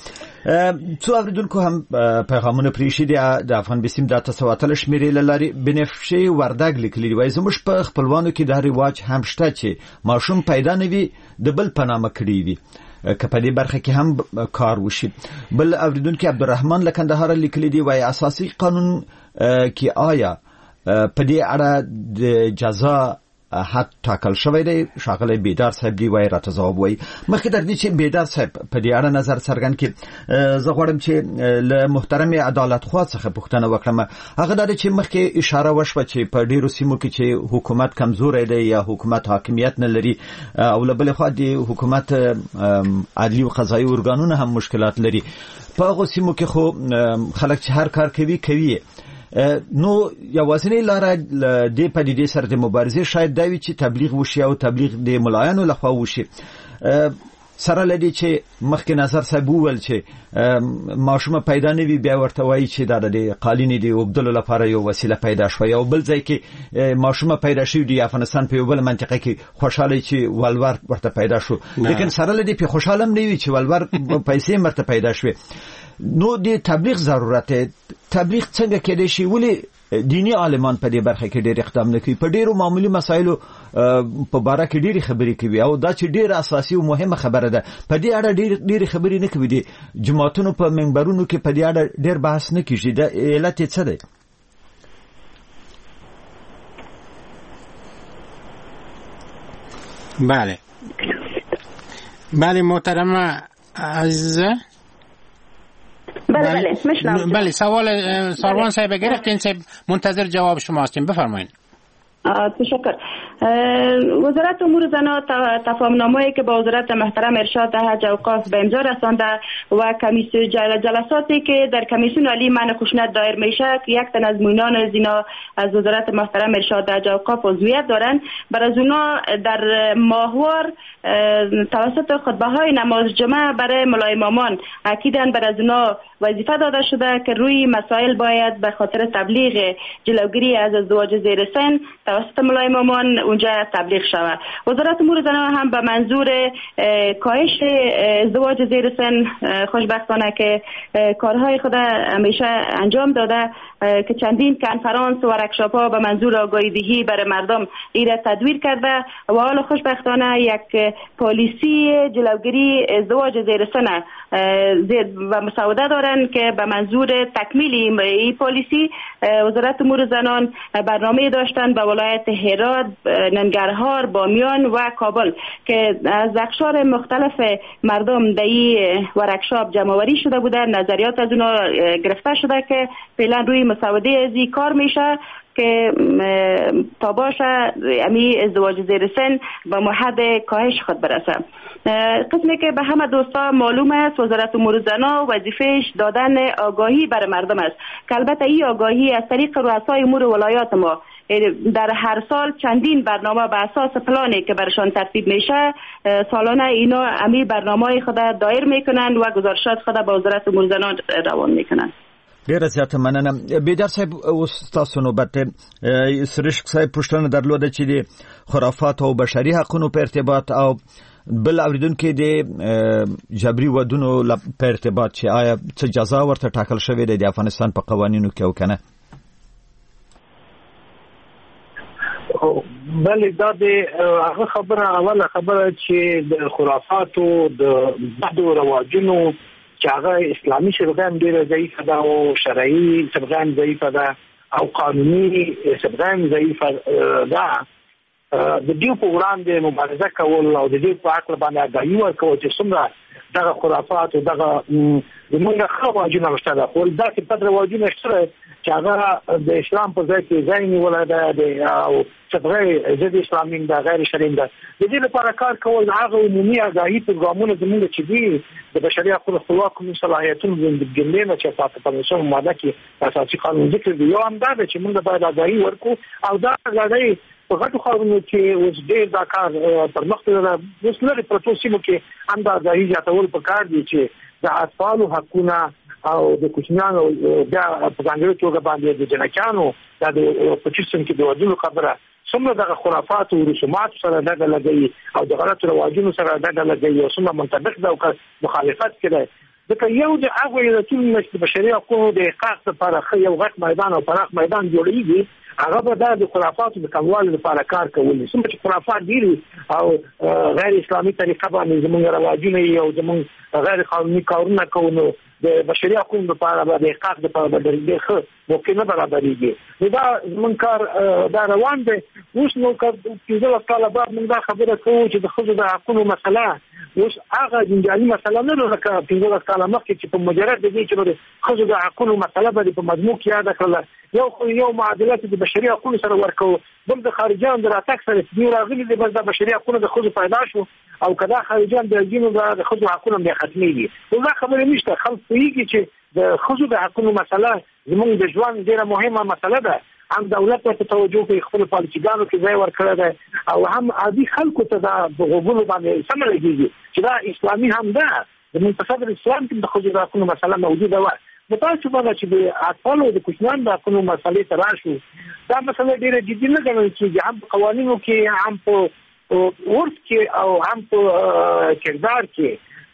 څو اوریدونکو هم پیغامونه پریښي دي د افغان بسیم د تاسواتل شمیرې لاري بنفشي وردګ لیکلي وای زموږ په خپلوانو کې د رواج هم شته چې ماشوم پیدا نوي د بل پنامه کړی وي که په دې برخه کې هم کار وشي. بل اوریدونکو عبدالرحمن لکندهار لیکلي دی وای اساسي قانون کې آیا په دې اړه د جزا حد ټاکل شوی دی؟ ښاغلی بیدار صاحب دی وای راته ځواب وای. مخکې در دې چې بیدار صاحب په دې اړه نظر څرګند کړي، زه غواړم چې له محترم عدالت خوا څخه پوښتنه وکړم. هغه دا چې مخکې اشاره وشوه چې په ډیرو سیمو کې چې حکومت کمزوری دی یا حکومت حاکمیت نه لري، او له بلې خوا د حکومت عدلي او قضایي ارګانونه هم مشکلات لري، په هغو سیمو کې خو خلک چې هر کار کوي نو یوازینی لاره د پدیدې سره د مبارزې شاید دا وي چې تبلیغ وشي او تبلیغ د ملایانو لخوا وشي. سره لدی چې مخکې نظر صاحب وویل چې ماشومه پیدا نه وي، بیا ورته وایي چې دا د قالینې د وبدلو لپاره یو وسیله پیدا شوه، او بل ځای کې ماشومه پیدا شوي د افغانستان په یو بل منطقه کې خوشاله چې ولور ورته پیدا شو، لیکن سره لدی په خوشاله هم نه وي چې ولور پیسې مرته پیدا شوي. نو د تبلیغ ضرورت دی. تبلیغ څنګه کېدای شي؟ ولې دینی عالمان په دې برخه کې ډېر اقدام نه کوي؟ په ډېرو معمولی مسایلو په باره کې ډېرې خبرې کوي، او دا چې ډېر اساسي او مهمه خبره ده په دې اړه ډېرې خبرې نه کوي. د جماعتونو په منبرونو کې په دې اړه ډېر بحث نه کیږي. د علت څه دی؟ بله محترمه عزیزه. بله سروان صاحب گرفتین صاحب، منتظر جواب شما هستیم، بفرمایید. تشکر. وزارت امور زنان تفاهم‌نامه‌ای که با وزارت محترم ارشاد حج اوقاف به امضا رسانده و جلساتی که در کمیسیون عالی منع خشونت دایر میشه که یک تن از معینان از اینا از وزارت محترم ارشاد حج اوقاف عضویت دارن، بر از اونا در ماهوار توسط خطبه‌های نماز جمعه برای ملای امامان اکیداً بر از اونا وظیفه داده شده که روی مسائل باید به خاطر تبلیغ جلوگیری از ازدواج زیر سن توسط ملای امامان اونجا تبلیغ شود. وزارت امور زنان هم به منظور کاهش ازدواج زیر سن خوشبختانه که کارهای خود همیشه انجام داده که چندین کنفرانس و ورکشاپ ها به منظور آگاهی دهی برای مردم ایره تدویر کرده و حالا خوشبختانه یک پالیسی جلوگیری ازدواج زیر سن و مسوده دارن که به منظور تکمیل این پالیسی وزارت امور زنان برنامه داشتن به ولایت هرات، ننگرهار، بامیان و کابل که از اقشار مختلف مردم در این ورکشاپ جمع‌آوری شده بوده، نظریات از اونا گرفته شده که فعلا روی مسوده از این کار میشه که تا باشه امی ازدواج زیر سن به حد کاهش خود برسه. قسمی که به همه دوستا معلوم است وزارت امور زنان وظیفهش دادن آگاهی برای مردم است که البته این آگاهی از طریق رؤسای امور ولایات ما در هر سال چندین برنامه به اساس پلانی که برشان ترتیب میشه سالانه اینا امی برنامه خود دایر میکنن و گزارشات خود به وزارت امور زنان روان میکنن. ډیره زیاته مننه. بیدار صاحب اوس تاسو نوبت سرشک صاحب پوښتنه درلوده چې د خرافات او بشري حقوقو په ارتباط او بل اوریدونکو د جبري ودونو په ارتباط چې آیا څه جزا ورته ټاکل شوې ده د افغانستان په قوانینو کې او کنه؟ بله دا د هغه خبره اوله خبره چې د خرافاتو د بدو رواجونو چې هغه اسلامي شبکه هم ډیره ضعیفه ده او شرعي شبکه هم ضعیفه ده او قانوني شبکه هم ضعیفه ده. د دې په وړاندې مبارزه کول او د دې په حق باندې آگاهي ورکول چې څومره دغه خرافات او دغه زموږ خواجونه مشته خو دا چې په رواجونه شته چې هغه د اسلام په ځای کې ځای نیول ده او چې د اسلامي د غیر شرعي ده. د دې لپاره کار کول هغه عمومي آگاهي پروګرامونه زموږ چې دي د بشري حقوقو خپلواکو صلاحیتونو د ګڼلې چې په پنځم ماده کې اساسي قانون ذکر دی. یو هم دا چې موږ باید آگاهي ورکو او دا غړي په غټو خبرو کې اوس ډېر دا کار پر مخ ته اوس لري پروتو سیمو کې هم دا ځای جاتول په کار دي چې د اطفالو حقونه او د کوچنیانو بیا په ځانګړي توګه باندې د جنکانو د پچیسن کې د ودونو خبره څومره د خرافات او رسومات سره دغه لګي او د غلط رواجونو سره دغه لګي او څومره منطبق ده او مخالفت کوي. ځکه یو د هغه یلتون د بشري حقوقو د احقاق لپاره یو غټ میدان او پراخ میدان جوړیږي هغه به د خرافاتو د کموالي لپاره کار کوي. څومره چې خرافات دي او غیر اسلامي طریقه باندې زموږ رواجونه او زموږ غیر قانوني کارونه کوي د بشري حقوقو لپاره د احقاق لپاره د دغه موقع نه برابرېږي. دا زموږ کار دا روان دی. اوس نو کله طالبات موږ دا خبره کوو چې د خځو د حقوقو مسله اوس هغه جنجالي مسله نه ده لکه 15 کاله مخکې چې په مجرد دي چې د خځو د حقوقو مسله به په مضمون کې یاد کړل یو معادلات د بشري حقوقو سره ورکو بل د خارجيان دراتک سره دی راغلي د بشري حقوقو د خځو پیدا شو او کدا خارجيان د جنو د خځو حقوقو به ختمي دي. دا خبره نشته. خلک پیږي چې د خځو د حقوقو مسله زموږ د ژوند ډیره مهمه مسله ده. هم دولت ته توجه کوي خپل پالیسیګانو کې ځای ورکړی دی او هم عادي خلکو ته دا بغوګونو باندې سم لګیږي چې دا اسلامي هم ده. د منتصف اسلام کې د خځو د حقوقو مسله موجوده و. متاسفانه چې د اطفال او د کوچنیانو د حقوقو مسلې ته راشو دا مسله ډیره جدي نه ګڼل کېږي. هم په قوانینو کې هم په ورث کې او هم په کردار کې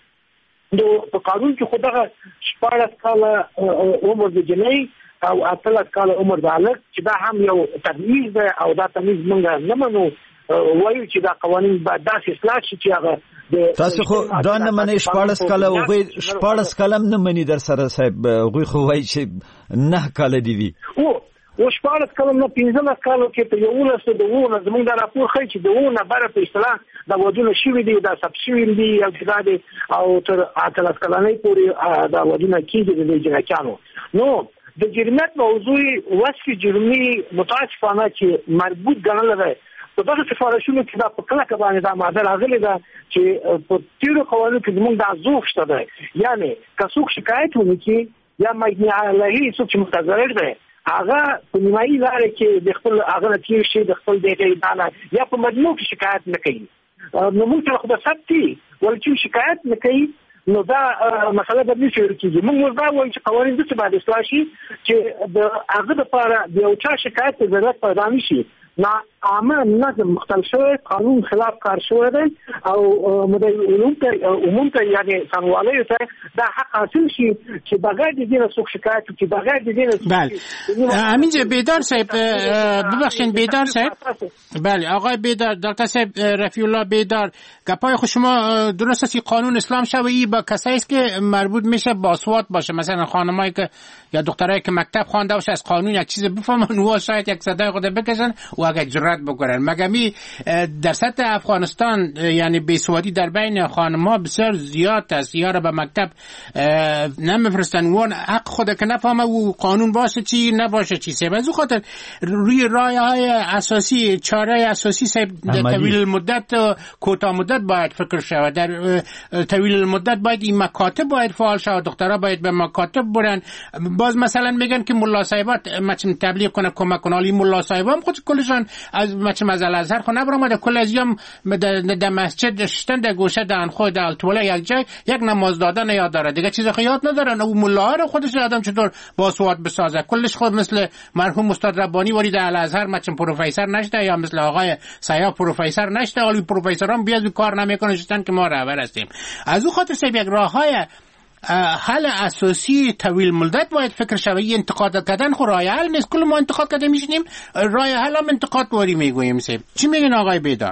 د قانون کې خو دغه 14 کاله عمر د جنۍ او 18 کاله عمر د هلک چې دا هم یو تبعیض ده او دا تبعیض موږ نه منو. وایو چې دا قوانین باید داسې اصلاح شي چې هغه تاسو خو دا نه منئ 14 کاله او 14 کاله نه منئ در سره صاحب غوي خو وایي چې 9 کاله دي او 14 کاله نه 15 کاله کې په یو لاسه د وونه زمونږ د راپور خی چې د وونه بره په اصطلاح د ودونه شوي دي دا سب شوي دي او چې او تر 18 کلنۍ پورې دا ودونه کېږي د جنکانو. نو د جرمت موضوع وصف جرمي متاسفانه چې مربوط ګڼل دی په دغه سفارشونو کې دا په کلکه باندې دا ماده راغلې ده چې په تیرو قوانینو کې زموږ دا ذوق شته دی. یعنی که څوک شکایت وکړي یا مجني علیه څوک چې متضرر دی هغه په نیمایي لارې کې د خپل هغه تیر شي د خپل دغه ادانه یا په مجموع کې شکایت نه کوي. نو موږ خو د ثبتي ولکه شکایت نه کوي نو دا مسله د دې شروع کیږي. موږ دا وایو چې قوانین د څه باندې اصلاح شي چې د هغه لپاره د یو چا شکایت ته ضرورت پیدا نشي. نه عامه نظم مختل شوی قانون خلاف کار شوی دی او عموم ته یعنی سنوالیو ته دا حق حاصل شي چې بغیر د دې څوک شکایت چې بغیر د دې بله امینجا بیدار صاحب ببخشید بیدار صاحب بله آقای بیدار دکتر صاحب رفیع الله بیدار گپای خود شما درست است که قانون اسلام شوی با کسایی است که مربوط میشه باسواد باشه مثلا خانمایی که یا دخترایی که مکتب خوانده باشه از قانون یک چیز بفهمن و شاید یک صدای خود بکشن و اگه جرأت بکنن. مگر می در سطح افغانستان یعنی بیسوادی در بین خانم‌ها بسیار زیاد است. یا را به مکتب نمیفرستن وان حق خود که نفهمه و قانون باشه چی نباشه چی. سه از خاطر روی راه‌های اساسی چاره اساسی سه طویل المدت کوتاه مدت باید فکر شود. در طویل المدت باید این مکاتب باید فعال شود. دخترها باید به مکاتب برن. باز مثلا میگن که ملا صاحبات مثلا تبلیغ کنه کمک کنه. این ملا صاحبام خود کلش میتون از مچم از الازهر خو نبرم کل از یوم در مسجد شتن در گوشه دهن خود در التوله یک جای یک نماز دادن یاد داره دیگه چیز خیاط ندارن. او ملا رو خودش آدم چطور باسواد بسازه کلش خود مثل مرحوم استاد ربانی ولی در الازهر مچم پروفسور نشده یا مثل آقای سیاه پروفسور نشده. ولی پروفسوران بیاد کار نمیکنن شدن که ما رهبر هستیم. از اون خاطر سب یک راههای حل اساسی طویل مدت باید فکر شود. این انتقاد کردن خو راه حل نیست. کل ما انتقاد کرده میشنیم راه حل هم انتقاد واری میگوییم. چی میگن آقای بیدار؟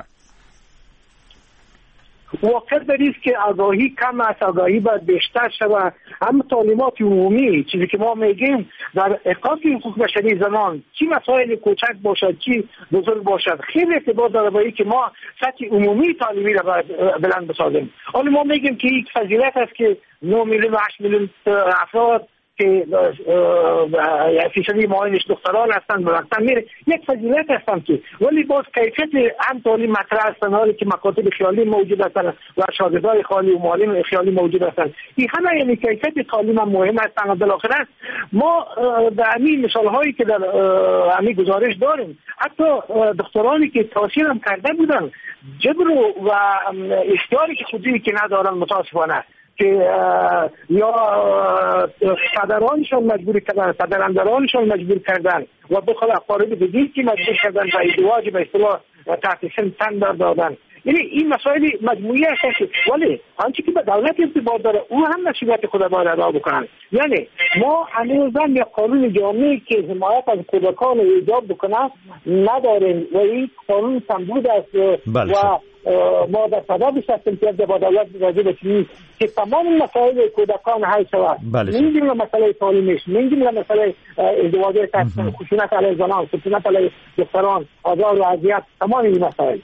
واقع دریست که آگاهی کم است، آگاهی باید بیشتر شود. هم تعلیمات عمومی چیزی که ما میگیم در احقاق حقوق بشری زنان چی مسائل کوچک باشد چی بزرگ باشد خیلی ارتباط داره با اینکه ما سطح عمومی تعلیمی را باید بلند بسازیم. حالا ما میگیم که یک فضیلت است که 9 میلیون و 8 میلیون افراد که فیصدی معاینش دختران هستند برفتن میره یک فضیلت هستند که ولی باز کیفیت هم تعلیم مطرح هستند حالی که مکاتب خیالی موجود هستند و شاگردای خالی و معلم خیالی موجود هستند. این همه یعنی کیفیت تعلیم هم مهم هستند و بالاخره ما در همین مثال هایی که در همین گزارش داریم حتی دخترانی که تحصیل هم کرده بودن جبر و اختیاری که خودی که ندارن متاسفانه که یا پدرانشان مجبور کردن پدراندرانشان مجبور کردن و بخلا اقارب دیگه که مجبور کردن به ازدواج به اصطلاح تحت سن تن دادن. یعنی این مسائل مجموعی هست ولی آنچه که به دولت ارتباط داره او هم مسئولیت خود باید ادا بکنن. یعنی ما هنوزم یک قانون جامعی که حمایت از کودکان ایجاد بکنه نداریم و این قانون کمبود است و ما در صدد هستیم که با دولت راضی بشیم که تمام مسائل کودکان حل شود. میگیم مسئله تعلیمیش میگیم مسئله ازدواج خشونت علیه زنان خشونت علیه دختران آزار و اذیت تمام این مسائل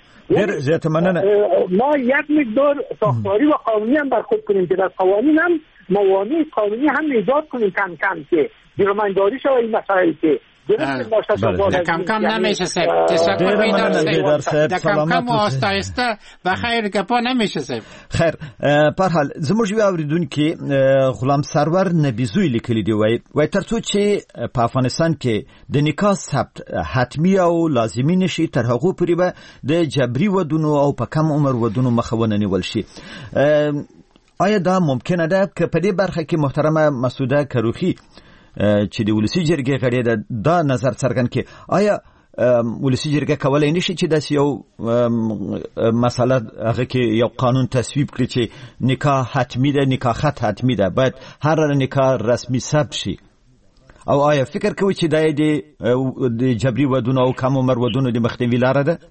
ما یک مقدار ساختاری و قانونی هم برخورد کنیم که در قوانین هم موانع قانونی هم ایجاد کنیم کم کم که جرمنداری شود این مسائل که کم کم نمیشه سب تشکر بیدار کم کم و آستایسته بخیر گپا نمیشه سب خیر پرحال زموږ یو اوریدونکي غلام سرور نبیزوی لیکلی دی وای ترڅو چې په افغانستان کې د نکاح ثبت حتمی او لازمي نشي تر هغه پورې به د جبري ودونو او په کم عمر ودونو مخونه نیول شي. آیا دا ممکنه ده که په دې برخه کې محترمه مسعوده کروخی چې د ولسی جرګې غړي دا نظر څرګند کړي آیا ولسی جرګه کولای نشي چې داسې یو مسله هغه کې یو قانون تصویب کړي چې نکاح حتمی ده نکاح خط حتمی ده باید هر نکاح رسمي ثبت شي او آیا فکر کوي چې دا د جبري ودونو او کم عمر ودونو د مخنیوي لاره ده؟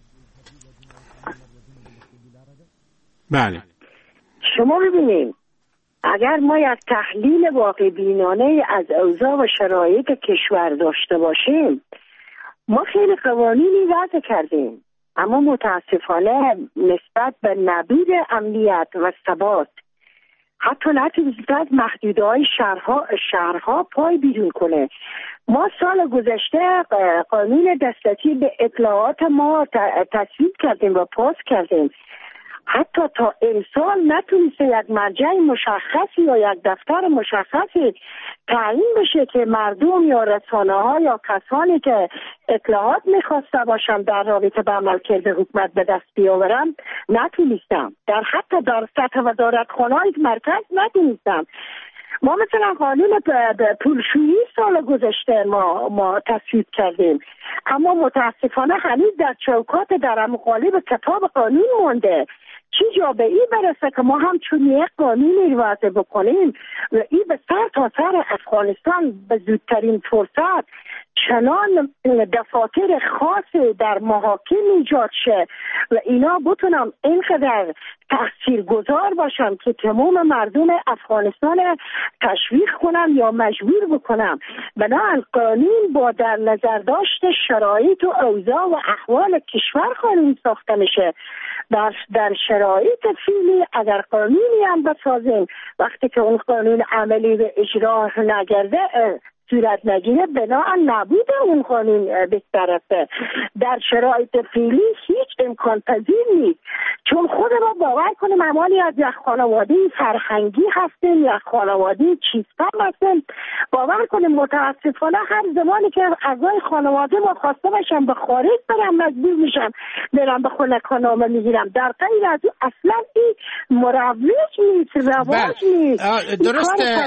بله شما ببینید اگر ما یک تحلیل واقع بینانه از اوضاع و شرایط کشور داشته باشیم ما خیلی قوانینی وضع کردیم اما متاسفانه نسبت به نبود امنیت و ثبات حتی نتونستد محدودهای شهرها پای بیرون کنه. ما سال گذشته قانون دسترسی به اطلاعات ما تصویب کردیم و پاس کردیم. حتی تا امسال نتونسته یک مرجع مشخصی یا یک دفتر مشخصی تعیین بشه که مردم یا رسانه ها یا کسانی که اطلاعات میخواسته باشن در رابطه با عملکرد حکومت به دست بیاورن نتونستم. حتی در سطح وزارتخانه‌های مرکز نتونستم. ما مثلا قانون پولشویی سال گذشته ما تصویب کردیم اما متاسفانه هنوز در چوکات در قالب کتاب قانون مونده. چی جا به این برسه که ما هم چون یک قانونی وضع بکنیم و این به سر تا سر افغانستان به زودترین فرصت چنان دفاتر خاص در محاکم ایجاد شه و اینا بتونم اینقدر تاثیرگذار باشم که تمام مردم افغانستان تشویق کنم یا مجبور بکنم بنابراین قانون با در نظر داشت شرایط و اوضاع و احوال کشور قانون ساخته میشه. در شرایط فعلی اگر قانونی هم بسازیم وقتی که اون قانون عملی به اجرا نگرده صورت نگیره بناهن نبود اون قانون بهتره. در شرایط فعلی هیچ امکان پذیر نیست چون خود ما باور کنیم امالی از یک خانواده فرهنگی هستیم، یک خانواده چیزپم هستیم. باور کنیم متاسفانه هر زمانی که اعضای خانواده ما خواسته باشن به خارج برم مجبور میشن برم به خنک‌نامه میگیرم. در غیر از این اصلا این مروج نیست، رواج نیست. درسته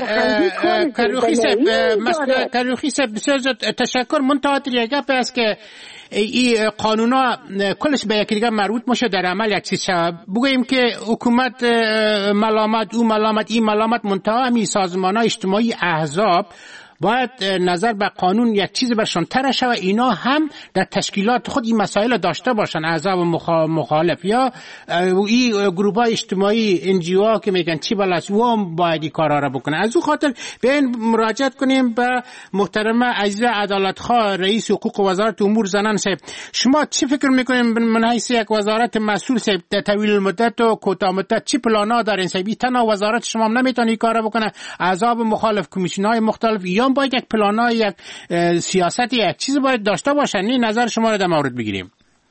کروخی صاحب بسیار تشکر. منتها یک گپ است که این قانونا کلش به یکی دیگه مربوط میشه در عمل یک چیز شود. بگوییم که حکومت ملامت او ملامت این ملامت، منتها همین سازمان‌های اجتماعی احزاب باید نظر به قانون یک چیز برشان تر شود، اینا هم در تشکیلات خود این مسائل داشته باشن، احزاب مخالف یا این گروه‌های اجتماعی NGO که میگن چی بلاش و هم باید این کارا را بکنه. از او خاطر بیاین مراجعت کنیم به محترمه عزیزه عدالتخواه رئیس حقوق وزارت امور زنان. صاحب شما چی فکر میکنین من حیث یک وزارت مسئول صاحب در طویل المدت و کوتاه مدت چی پلانا دارین صاحب؟ تنها وزارت شما هم نمیتونه این کارا بکنه، احزاب مخالف کمیسیون‌های مختلف یا باید یک پلانای یک سیاست یک چیز باید داشته باشن. این نظر شما رو در مورد بگیریم.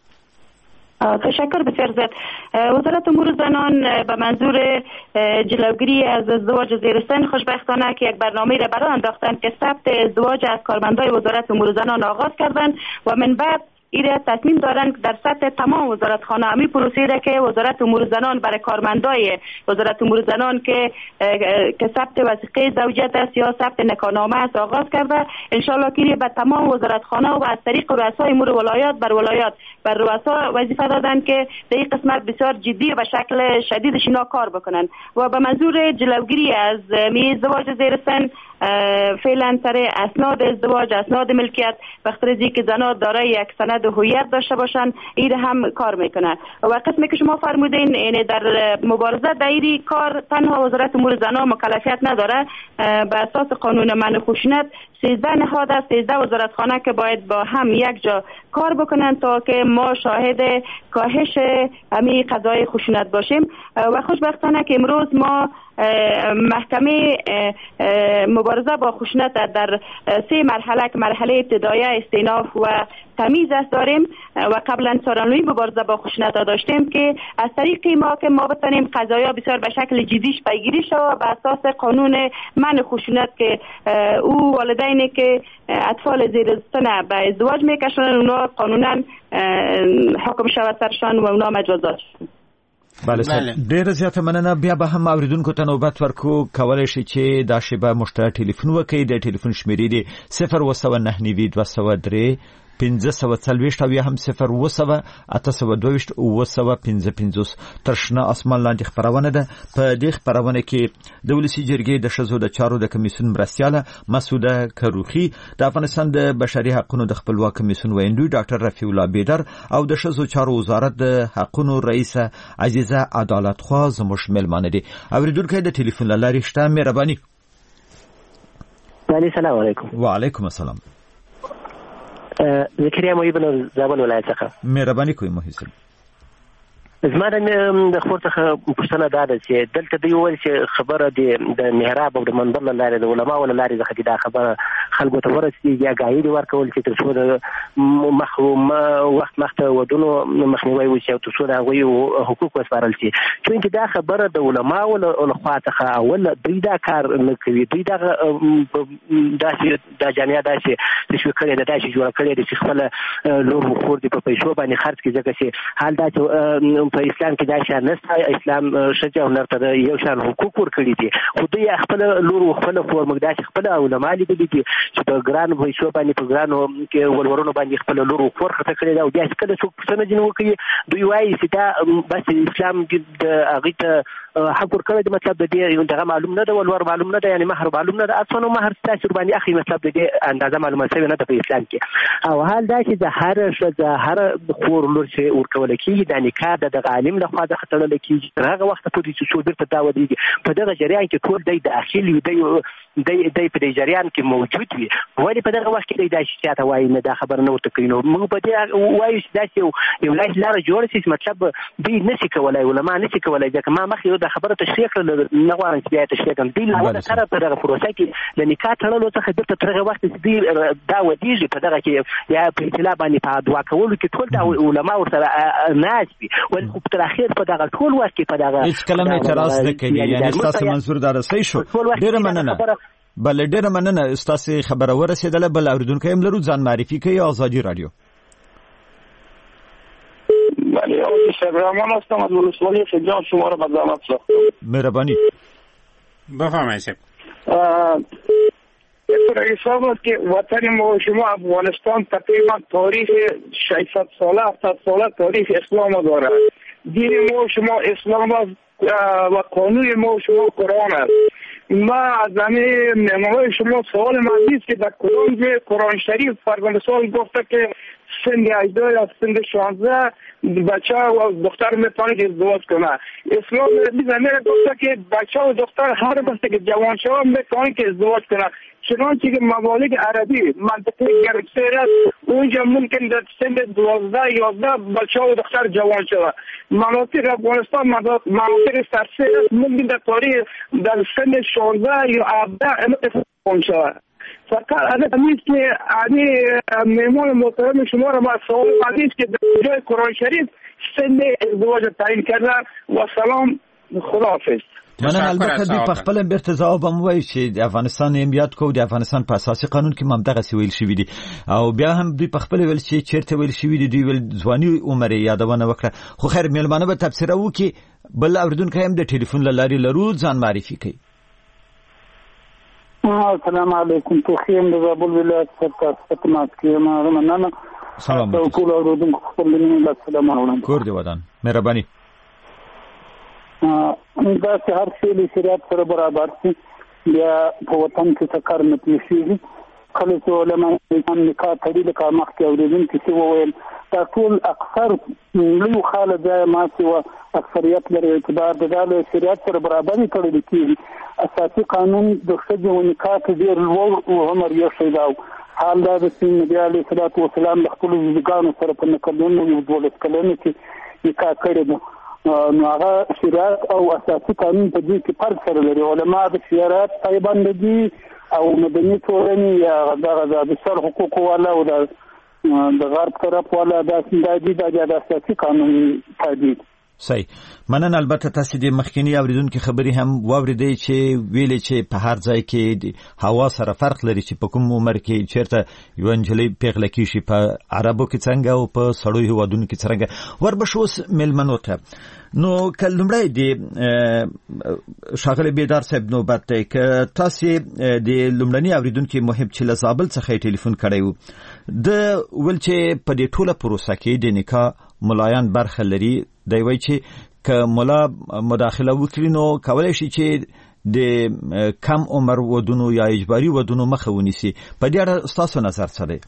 تشکر بسیار زیاد. وزارت امور زنان به منظور جلوگیری از ازدواج زیر سن خوشبختانه که یک برنامه را برای انداختن که ثبت ازدواج از کارمندای وزارت امور زنان آغاز کردن و من بعد ایره تصمیم دارن در سطح تمام وزارتخانه همی پروسه را که وزارت امور زنان برای کارمندای وزارت امور زنان که ثبت وثیقه زوجیت است یا ثبت نکاحنامه است آغاز کرده، انشالله که به تمام وزارتخانه و از طریق رؤسای امور ولایات بر رؤسا وظیفه دادن که در این قسمت بسیار جدی و به شکل شدیدش اینا کار بکنن و به منظور جلوگیری از ازدواج زیر سن فعلا سر اسناد ازدواج، اسناد ملکیت وقتی که زنان دارای یک سند هویت داشته باشن این هم کار میکنه. و قسمی که شما فرمودین یعنی در مبارزه دایری کار تنها وزارت امور زنان مکلفیت نداره، به اساس قانون منع خشونت 13 نهاد است، 13 وزارتخانه که باید با هم یک جا کار بکنن تا که ما شاهد کاهش همین قضای خشونت باشیم. و خوشبختانه که امروز ما محکمه مبارزه با خشونت در 3 مرحله که مرحله ابتدایی، استئناف و تمیز است داریم و قبلا سالانوی مبارزه با خشونت داشتیم که از طریق ما که ما بتونیم قضایا بسیار به شکل جدیش پیگیری شود به اساس قانون منع خشونت که او والدینی که اطفال زیر سن به ازدواج میکشونن اونا قانونا حکم شود سرشان و اونا مجازات شون. بله ډیر زیات مننه. بیا به هم اوریدونکو ته نوبت ورکو. کولای شي چې دا شیبه مشترک ټلیفون وکړي. د ټلیفون شمیرې دی 0199203 1540 او یا هم 02082 ترشنه اسمان لاندې خبرونه ده. په دې خبرونه کې د ولسی جرګې د شزو د چارو د کمیسیون مرستياله مسعوده کروخي، د افغانستان د بشري حقوقو د خپلواک کمیسیون ویندوی ډاکټر رفیع الله بیدر او د شزو چارو وزارت د حقوقو رئیس عزیزه عدالتخواه زموږ ملمانه دي. اوریدونکو د ټلیفون لارې شته. مهرباني. السلام علیکم. وعلیکم السلام. زکریا محی بن زابل ولایت څخه. مهرباني کوئ محی صاحب. زما د خور څخه پوښتنه دا ده چې دلته دوی وویل چې خبره د محراب او د منبر له لارې د علماو له لارې څخه دا خبره خلکو ته ورسېږي یا ګاهي ورکول چې تر څو د وخت مخته ودونو مخنیوی وشي او تر څو د هغوی حقوق وسپارل شي. چونکې دا خبره د علماو له خوا څخه اول دوی دا کار نه کوي. دوی دا جامعه داسې تشویق کړې ده، داسې جوړه کړې ده چې خپل لور و خور دې په پیسو باندې خرڅ کړي، ځکه چې حال دا چې په اسلام کې دا شان نشته. اسلام ښځې او نر ته یو شان حقوق ورکړي دي، خو دوی خپل لور و خپل خور موږ داسې خپل علما لیدلي دي چې په ګرانو پیسو باندې په ګرانو ولورونو باندې خپل لور و خور خرڅ کړي ده. او بیا چې کله څوک پوښتنه ځینې وکړي دوی وایي چې دا بس اسلام د هغې ته حق ورکړی دی، مطلب د دې دغه معلوم نه ده، ولور معلوم نه ده، یعنې مهر معلوم نه ده، اصلا مهر ستاسې ورباندې اخلي، مطلب د دې اندازه معلومه شوې نه ده په اسلام کې. او حال دا چې د هره ښځه هره خور لور چې ورکوله کېږي دا نکاح د دغه عالم لخوا څخه تړلی کېږي تر هغه وخته پورې چې څو بېرته دا ودرېږي. په دغه جریان کې ټول دی داخل وي، دی د په جریان کې موجود وي ولې په دغه وخت کې د شتاته وایي نه دا خبر نه ورته کوي نو موږ په دې وایو چې دا یو لار جوړ شي مطلب دوی نشي کولای علما نشي کولای ځکه ما مخکې د خبره تشریح کړل نه غواړم چې بیا تشریح کړم دوی له سره په دغه پروسه کې د نکاح تړلو څخه د ترغه وخت دوی دا ودیږي په دغه کې یا په اطلاع باندې په دعا کولو کې ټول د علما ورسره ناس وي ولې خو په اخر په دغه ټول وخت کې په دغه هیڅ کلمه اعتراض نه کوي یعنی تاسو منظور دا رسې شو ډیره مننه بل ډیره مننه تاسو خبره ورسېدله بل اوریدونکو هم لرو ځان معرفي کوي آزادی رادیو بله آقای شبرمان هستم از ولسوالی خجان شما را به زحمت ساختم مهربانی بفرمایید رئیس آقا که وطن ما و شما افغانستان تقریبا تاریخ 600 ساله 700 ساله تاریخ اسلام دارد دین ما و شما اسلام است و قانون ما و شما قرآن است ما از همه مهمانای شما سوال من نیست که در قرآن شریف فرزند سال گفته که سن 18 یا سن 16 بچه و دختر میتونه که ازدواج کنه اسلام میزنه گفته که بچه و دختر هر وقت که جوان شوه میتونه که ازدواج کنه چنانچه که ممالک عربی منطقه گرمسیر است اونجا ممکن در سن 12 11 بچه و دختر جوان شوه مناطق افغانستان مناطق سرسیر است ممکن در تاریخ در سن 16 یا 17 اتفاق شوه فقط از نیست که مهمان محترم شما را ما سوال نیست که در جای قرآن شریف سن ازدواج تعیین کردن و سلام خداحافظ مننه البته دوی په خپل بیرته ځواب هم وایي چې د افغانستان هم یاد کوو د افغانستان په اساسي قانون کې هم دغسې ویل شوي دي او بیا هم دوی په خپل ویل چې چیرته ویل شوي دي دوی ویل ځواني عمر یې یادونه وکړه خو خیر میلمانه به تبصره وکړي بل اورېدونکی هم د ټلیفون له لارې لرو ځان معرفي کوي السلام علیکم توخیم د زابل ولایت څخه خدمت کوم مننه سلام ټول اورېدونکو خپل مننه سلام علیکم کور دی ودان مهرباني دا چې هر څه له شریعت سره برابر شي بیا په وطن کې څه کار نه کیږي کله چې علماء نکاح تړي لکه مخکې اورېدونکي چې وویل دا ټول اکثر لوی خاله ځای ما چې اکثریت لري اعتبار د شریعت سره برابر تړل کیږي اساسي قانون د ښځې او نکاح کې ډېر لوړ عمر یې ښیي دا حال دا د نبي علیه الصلاة والسلام د خپلو زوجګانو سره په نکلونو یو 12 کلنو کې نکاح کړی دی نو هغه شریعت او اساسي قانون په دې کې فرق سره لري علما د شریعت پایبند دي او مدني ټولنې یا دغه د بشر حقوقو والا او د غرب طرف والا د اساسي قانون تابع صحیح مننه البته تاسو د مخکینی اوریدونکو خبري هم واوریدئ چې ویلې چې په هر ځای کې هوا سره فرق لري چې په کوم عمر کې چیرته یو انجلۍ پیغله کیږي په عربو کې څنګه او په سړو هیوادونو کې څنګه وربشوس ملمنو ته نو کلمړی دی شاغله بیدار صاحب نوبت دی که تاسو د لومړنی اوریدونکو مهم چې لزابل څخه ټلیفون کړی وو د ول چې په دې ټوله پروسه کې د نکاح ملایان برخه لري دی وایي چې که ملا مداخله وکړي نو کولای شي چې د کم عمر ودونو یا اجباري ودونو مخه ونیسي په دې اړه تاسو نظر څه دی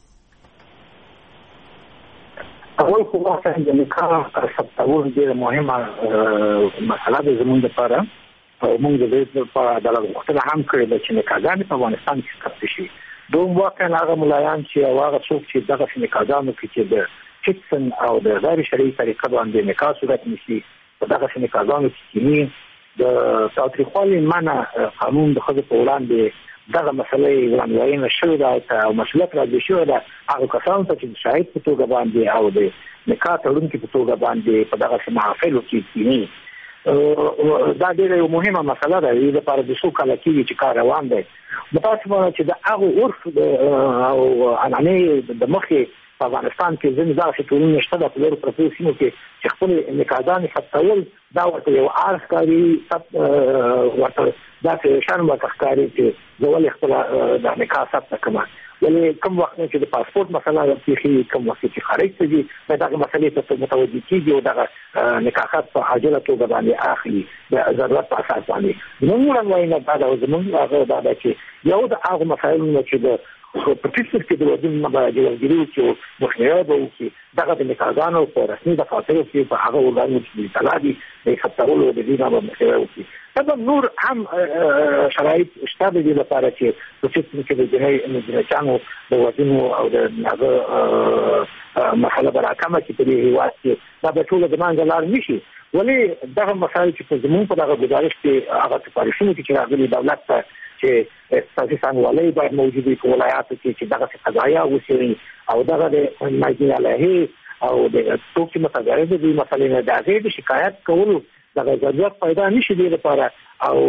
اول خو واقعا د نکاح ثبتول ډېره مهمه مسله ده زموږ لپاره او موږ د دې لپاره د غوښتنه هم کړې ده چې نکاحګانې په افغانستان کې ثبت شي دوم واقعا هغه ملایان چې هغه څوک چې دغه نکاحګانو کې چې د فکسن او د غیر شرعي طریقه باندې نکاح صورت نیسي په دغه نکاحګانو کې د تاوتریخوالي منع قانون د ښځو په وړاندې دغه مسلې وړاندوینه شوې ده او مسؤلیت راځي شوې ده هغه کسانو ته چې د شاهد په توګه باندې او د نکاح تړونکي په توګه باندې په دغه محافلو کې کینی دا ډېره مهمه مسله ده د لپاره د څو کاله کېږي چې کار روان دی متاسفانه چې د هغه عرف او عنعنې د مخې په افغانستان کې ځینې داسې ټولنې شته د لرو پرتو سیمو کې چې خپل نکاحګانې ثبتول دا ورته یو عار ښکاري ورته داسې شرم ورته ښکاري چې زه ولې خپله د نکاح ثبته کړم ولې کوم وخت چې د پاسپورت مسله راپېښي کوم وخت چې خارج ته ځي دغه مسلې ته متوجه کېږي او دغه نکاحات په عاجله توګه باندې اخلي د ضرورت په اساس باندې زموږ وړاندوینه دا ده او زموږ هغه دا ده چې یو د هغو مسایلو چې د په فکر کې د ودونو نه به جوړګیري وکړي مخنیوي به وکړي دغه د نکاحګانو په رسمي دفاترو کې په هغه ورځو چې طلاق دي د خپلولو د دې نه به مخنیوي وکړي. دا نور هم شرایط شته د دې لپاره چې په فکر کې د جنایتانو د ودونو او د هغه مسله براکمه چې په دې هیواد کې دا به ټول د منځ لار نشي. ولې دغه مسایل چې په زمون په دغه گزارش کې هغه سپارښتنه کې چې راغلي دولت ته چې اساسي سنوالۍ باید موجود وي په ولایاتو کې چې دغه قضایا وسیري او دغه د مجلس علیه او د ټوکی متغیر د دې مسلې نه د هغې د شکایت کولو دغه ضرورت پیدا نشي دی لپاره او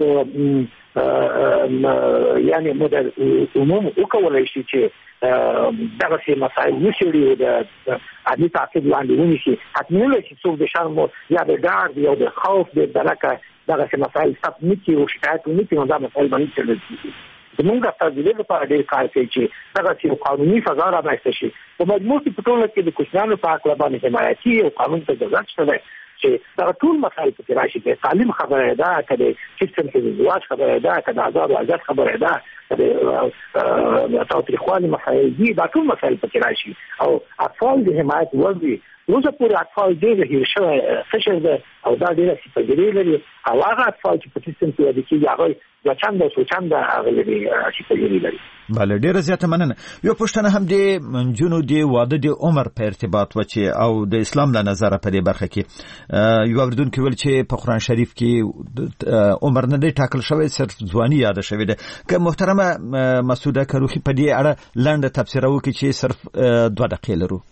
یعنی مدر عموم وکولای شي چې دغه څه مسایل وسیري او د عادي تعقیب لاندې ونیسي. حتمي نه شي څوک د شرم یا د ډار یا د خوف د درکه دغه څه مسایل ثبت نکړي او شکایت ونکړي نو دا مسایل باندې چلېږي. زمونږ تاسو دې لپاره ډېر کار کوي چې دغه څه قانوني فضا رامنځته شي. په مجموع کې په ټوله کې د کوچنیانو په حق باندې حمایتي او قانون ته ضرورت شته چې دا ټول مسایل په راشي د تعلیم خبره ده کله سیستم کې د زواج خبره ده کله آزاد او آزاد خبره ده کله تاوتریخوالي مسایل دي دا ټول مسایل په راشي او اطفال د حمایت وړي روزه پورې اطفال ډېر هیر شوی فشر ده او دا ډېر سپېڅلې لري او هغه اطفال چې په سیستم کې د کیږي هغه ځان د سوچان د هغه لري سپېڅلې لري. بله ډېره زیاته مننه. یو پوښتنه هم د منجونو د واده د عمر په ارتباط و چې او د اسلام له نظره په دې برخه کې یو اوریدونکو ویل چې په قرآن شریف کې عمر نه دی ټاکل شوی صرف ځواني یاد شوی ده. که محترمه مسعوده کروخي په دې اړه لنډه تبصره وکړي چې صرف 2 دقیقې لرو.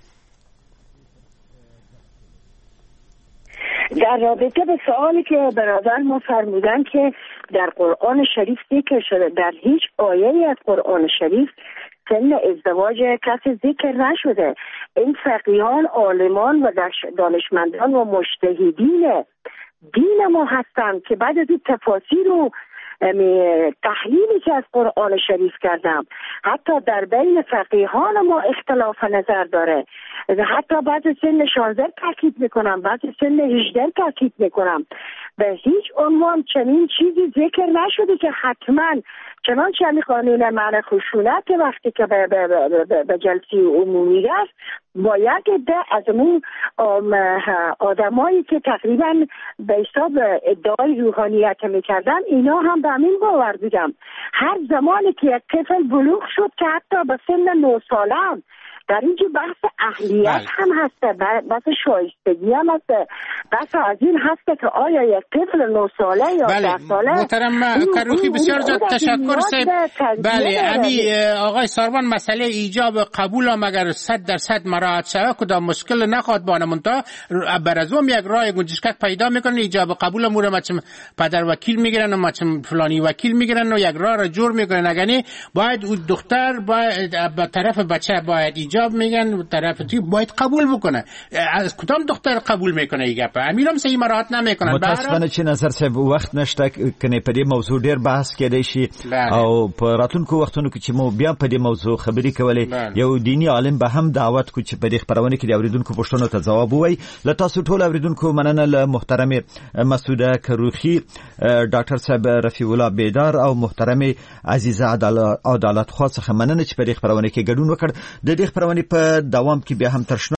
در رابطه به سوالی که برادر ما فرمودن که در قرآن شریف ذکر شده در هیچ آیه‌ای از قرآن شریف سن ازدواج کسی ذکر نشده. این فقیهان عالمان و دانشمندان و مجتهدین دین ما هستند که بعد از این تفاسیر و تحلیلی که از قرآن شریف کردم حتی در بین فقیهان ما اختلاف نظر داره. حتی بعد سن 16 تاکید میکنم بعد سن 18 تاکید میکنم. به هیچ عنوان چنین چیزی ذکر نشده که حتما چنانچه همین قانون منع خشونت وقتی که به جلسه عمومی است باید از اون آدمایی که تقریبا به حساب ادعای روحانیت میکردن اینا هم به همین باور بودم. هر زمانی که یک طفل بلوغ شد که حتی به سن 9 ساله هم در اینجا بحث اهلیت هم هسته بحث شایستگی هم هسته بحث از این هسته که آیا یک طفل 9 ساله یا 10 ساله. محترم کروخی بسیار تشکر صاحب. بله امی آقای ساروان مسئله ایجاب قبول هم اگر 100% مراعات شود کدام مشکل نخواهد بانه منتها برازوم یک راه گنجشکک پیدا میکنن ایجاب قبول مورا مچم پدر وکیل میگیرن و مچم فلانی وکیل میگیرن و یک راه را جور میکنن. اگه باید اون دختر باید به طرف بچه باید ایجاب میگن طرف توی باید قبول بکنه. از کدام دختر قبول میکنه این گپ امیرم صحیح مراعات نمیکنن. متاسفانه چې نظر صاحب وخت نشته کنه په دې موضوع ډیر بحث کېدای شي او په راتلونکو وختونو کې چې مو بیا په دې موضوع خبرې کولې یو دینی عالم به هم دعوت کو چې په دې خبرونه کې د اوریدونکو پوښتنو ته ځواب ووایي. له تاسو ټول اوریدونکو مننه. له محترم مسعوده کروخي ډاکټر صاحب رفیع الله بیدار او محترم عزیزه عدالت خو څخه مننه چې په دې خبرونه کې ګډون وکړ. د دې خبرونه په دوام کې بیا هم تر